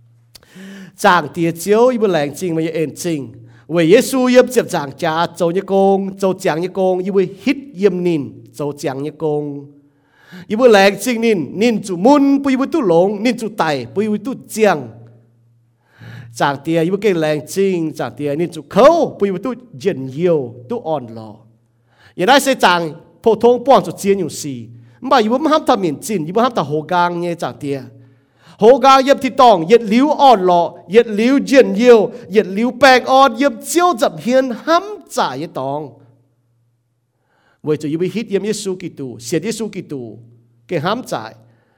chàng tiệt chiếu bùa lạnh trình mà yên trình vì Giêsu yếm chụp chàng cha châu như công châu chàng như công như bùa hít yếm nín châu chàng như công như bùa lạnh trình nín nín chủ mun bùa bùa tu lồng nín chủ tài bùa bùa tu chàng chàng tiệt như bùa cái lạnh trình chàng tiệt nín chủ khâu bùa bùa tu diện nhiều tu on lò hiện nay sẽ chàng phổ thông bỏng chủ chiến nhiều xì mà như bùa ham tham miền chín như bùa ham tham hồ gang nghe chàng tiệt hồ gang yếm thịt tòng nhiệt liu on lọ nhiệt liu diện nhiều nhiệt liu bèn on yếm chiếu dập hiền hăm trả nhiệt tòng với chủ yếu hít yếm Giêsu Kitô xiết Giêsu Kitô cái hăm trả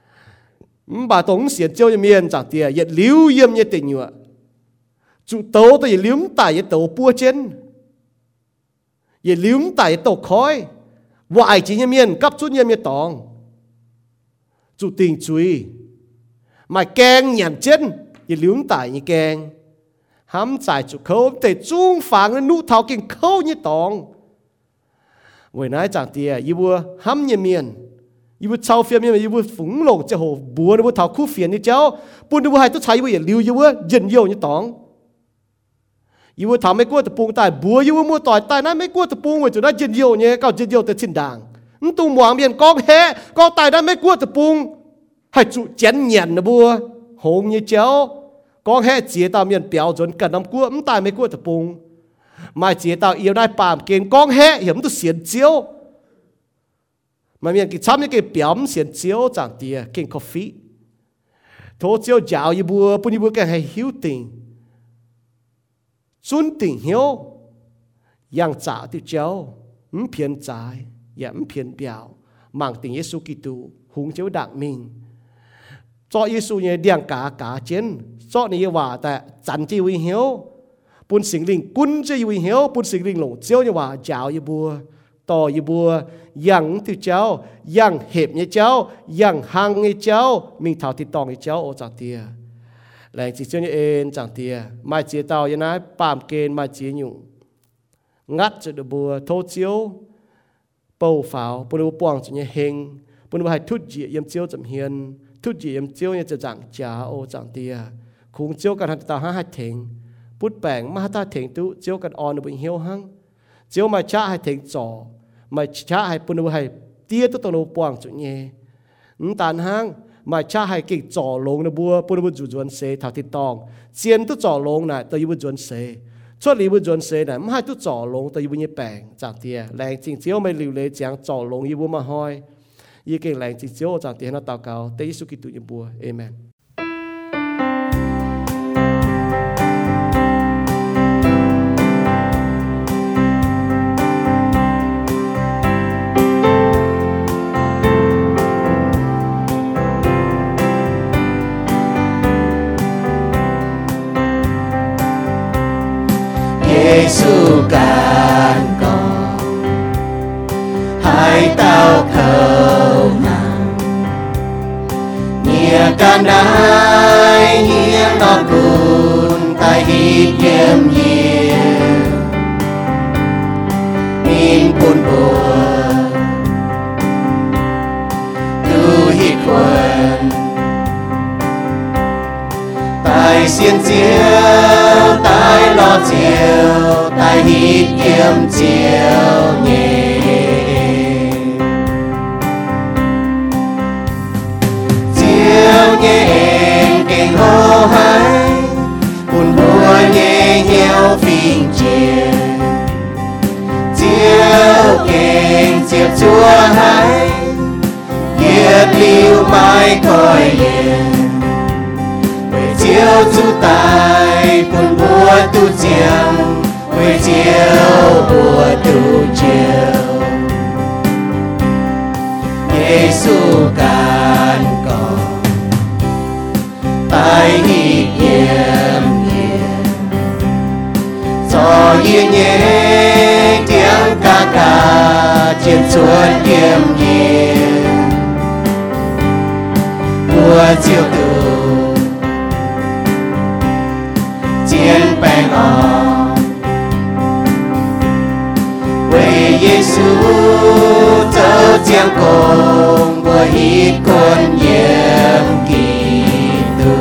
bà tống xiết chiếu yếm miền chẳng tiệt nhiệt liu yếm nhiệt tình nhựa chủ tấu tới liếm tại nhiệt tấu bua trên nhiệt liếm tại tàu khói vài chỉ yếm miền cấp chút yếm nhiệt tòng chủ tình chuối mà keng nhàn chân thì liếm tại như keng hám giải chủ khâu để trung phẳng nụ thảo kinh khâu như tòng với nãy chẳng tiề như bùa hám như miền như bùa trâu phiền như bùa phúng lồng cho hồ bùa như bùa thảo khu phiền như cháu bùn như bùa hai tôi thấy bùa liu như bùa dần nhiều như tòng như bùa thảo mấy cua tập bung tài bùa như bùa mua tỏi tài nãy mấy cua tập bung với chỗ đó dần nhiều nhé cao dần nhiều tới xin đàng tu muang miền con hé con tài nãy mấy cua tập bung hay chủ chén nhện nữa bùa hông như cháu con hẹ chế tao miền béo chuẩn cả năm cua ấm tài mấy cua tập bung mà chế tao yêu đai bàm kén con hẹ hiểm tôi xiên chiếu mà miền cái chấm như cái béo xiên chiếu chẳng tiề kén coffee thô chiếu giàu như bùa bùn như bùa cái hay hiếu tình xuân tình hiếu yang trả tiêu cháu ấm phiền trái ấm phiền béo mang tình Giêsu Kitô hùng chiếu đặng mình cho Giêsu như điang cả cả chiến cho nàyว่าแต่จันจีวิหิวปุ่นสิงลิงกุนจีวิหิวปุ่นสิงลิงหลงเจียวnhưว่าเจ้าอยู่บัวต่ออยู่บัวยังที่เจ้ายังเห็บnhưเจ้ายังหังnhưเจ้ามิงเท่าที่ตองnhưเจ้าโอจังเตียแรงจีเจ้านี่เองจังเตียมาเจียเต่าอย่างนั้นปามเกณฑ์มาเจียอยู่งัดจะดูบัวโทเจียวเป่าฝาวปุ่นบัวป่วงจะเนี่ยเฮงปุ่นบัวให้ทุดเจียยำเจียวจำเฮียนทุกอย่างเจียวเนี่ยจะจังจ้าโอจังเตียคงเจียวกันหันตาห้าให้ถึงพุทธแปลงมาตาถึงตุเจียวกันอ่อนเป็นเหี้ยวหังเจียวมาช้าให้ถึงจ่อมาช้าให้ปุ่นให้เตี้ยตัวโตปวงจุดเนี่ยนตานหังมาช้าให้กิ่งจ่อลงนะบัวปุ่นบุญจุจวนเสถาติตองเจียนตัวจ่อลงน่ะตัวยุบจวนเสช่วยรีบุญจวนเสน่ะไม่ให้ตัวจ่อลงตัวยุบเนี่ยแปลงจังเตียแรงจริงเจียวไม่หลิวเลยจังจ่อลงยุบมาห้อยยี่เก่งแรงจริงเจ้าจังเตียนตาเก่าเตยิสุกิตุยบัวเอเมนเยซูการก่อนให้เต้าเขากันได้เยี่ยมนอนกุนตายฮิตเยี่ยมเยี่ยมมินปุ่นบัวดูฮิตควันตายเสียนเจียวตายรอเจียวตายฮิตเยี่ยมเจียวเย่nghe kinh hô hay buồn bùa nhẹ hiếu phình chia chiếu kinh chiếc chúa hay tu tài buồn bùa tu chiang quê chiều bùa tu chiều Giêsu can còn tai hi yếm yếm gió yên nhẹ tiếng ca ca trên suốt yếm yếm bùa chiều tu chiến bèn on quê Giêsu châu chiang cùng bùa hít con yếm Kitô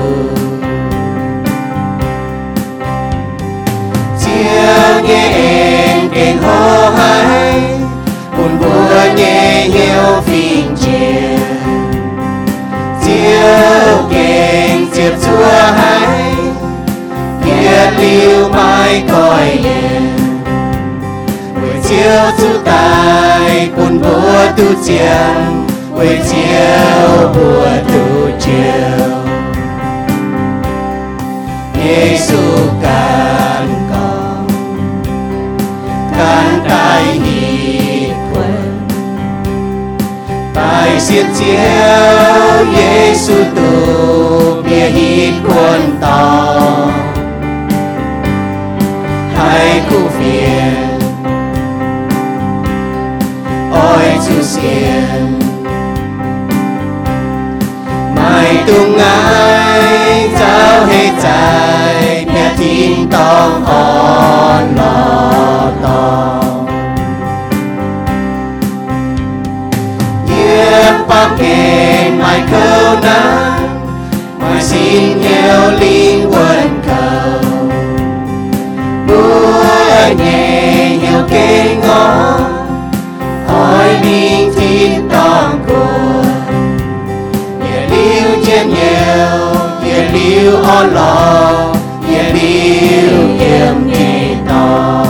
chiều nghe em kinh hô hay buồn bùa nhẹ hiu phình chiều chiều kinh chiệp chua hay biết liêu mai coi em quê chiều tu tài buồn bùa tu chiang quê chiều bùa tu chiều Giêsu can con can tai hít quên tai xiên chiếu Giêsu tu bia hít quân to hai khu phiền ôi chú xiên mai tung ai cháu hết dài mẹ tin tông on lo tông yếm bác kênh mai câu nắng mai xin nhiều linh quân cầu búa nhẹ nhiều kênh ngó hỏi linh tin tông của nhẹ liêu trên nhiều nhẹ liêu on lo nhẹ liêu yếm nhẹ to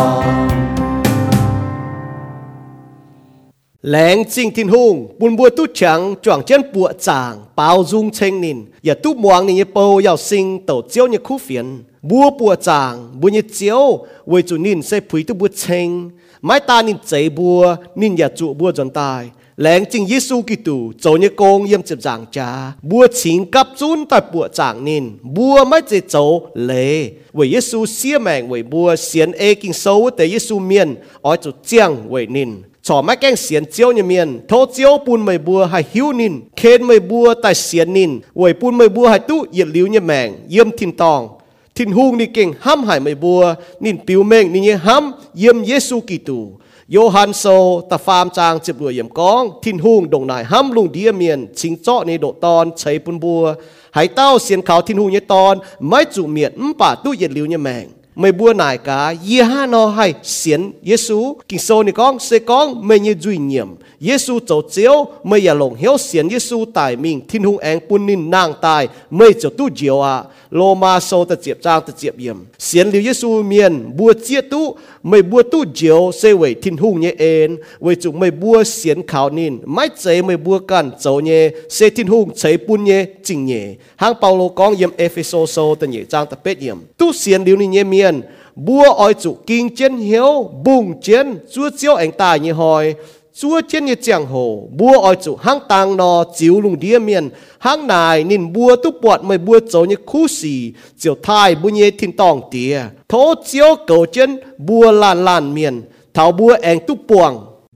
lén chính thiên hùng buồn bùa tu trắng choàng chân bùa chàng bao dung tranh nínอย่าtu muang nín bầu yào sinh tổ chiếu như khu phiền bùa bùa chàng bùa như chiếu với chủ nín sẽ phủi tu bùa tranh mái ta nín cháy bùa nínอย่าchủ bùa dần tài lén chính Giêsu Kitô chỗ như công yếm chụp giảng cha bùa chính cấp chun tại bùa chàng nín bùa mái chế chỗ lệ với Giêsu xia mèng với bùa xiên ê kinh sâu tới Giêsu miền ở chỗ chiang với nín chỏ máy keng xiên chiếu như miền thô chiếu bùn mây bùa hay hiu nín khen mây bùa tại xiên nín với bùn mây bùa hay tu nhiệt liu như mèng yếm thiên tòng thiên hung ni kinh hăm hải mây bùa nín piu mèng nín như hăm yếm Giêsu Kitô Johann so ta phàm trang chụp đuổi yếm con thiên hung đồng nải hăm lùng đĩa miền chính chọ ni độ ton cháy bùn bùa hay tao xiên khảo thiên hung như ton máy chủ miền ấm bà tu nhiệt liu như mèng mày bua nải cả ye ha no hay xiên Giêsu kinh sâu ni con sẽ con mày như duy nhiệm Giêsu châu chiếu mày ya lồng hiếu xiên Giêsu tài mình thiên hung anh bun nín nàng tài mày châu tu diệu à lô ma sâu ta chiệp trang ta chiệp yểm xiên liu Giêsu miền bua chia tu mày bua tu diệu sẽ về thiên hung nhé en về chúng mày bua xiên khảo nín mãi chế mày bua can châu nhé sẽ thiên hung chế bun nhé chính nhé hang Paulo con yểm Epheso sâu ta nhé trang ta pet yểm tu xiên liu ni nhé miền bua oi chủ kinh chiến hiếu bùng chiến chúa chiếu anh tài như hỏi chúa chiến như giang hồ bua oi chủ hang tàng nò chiếu lùng đĩa miền hang nài nín bua tu bọt mày bua chỗ như khu xì chiều thai bua nhé thiên tòng tía thố chiếu cầu chiến bua làn làn miền thảo bua anh tu buồng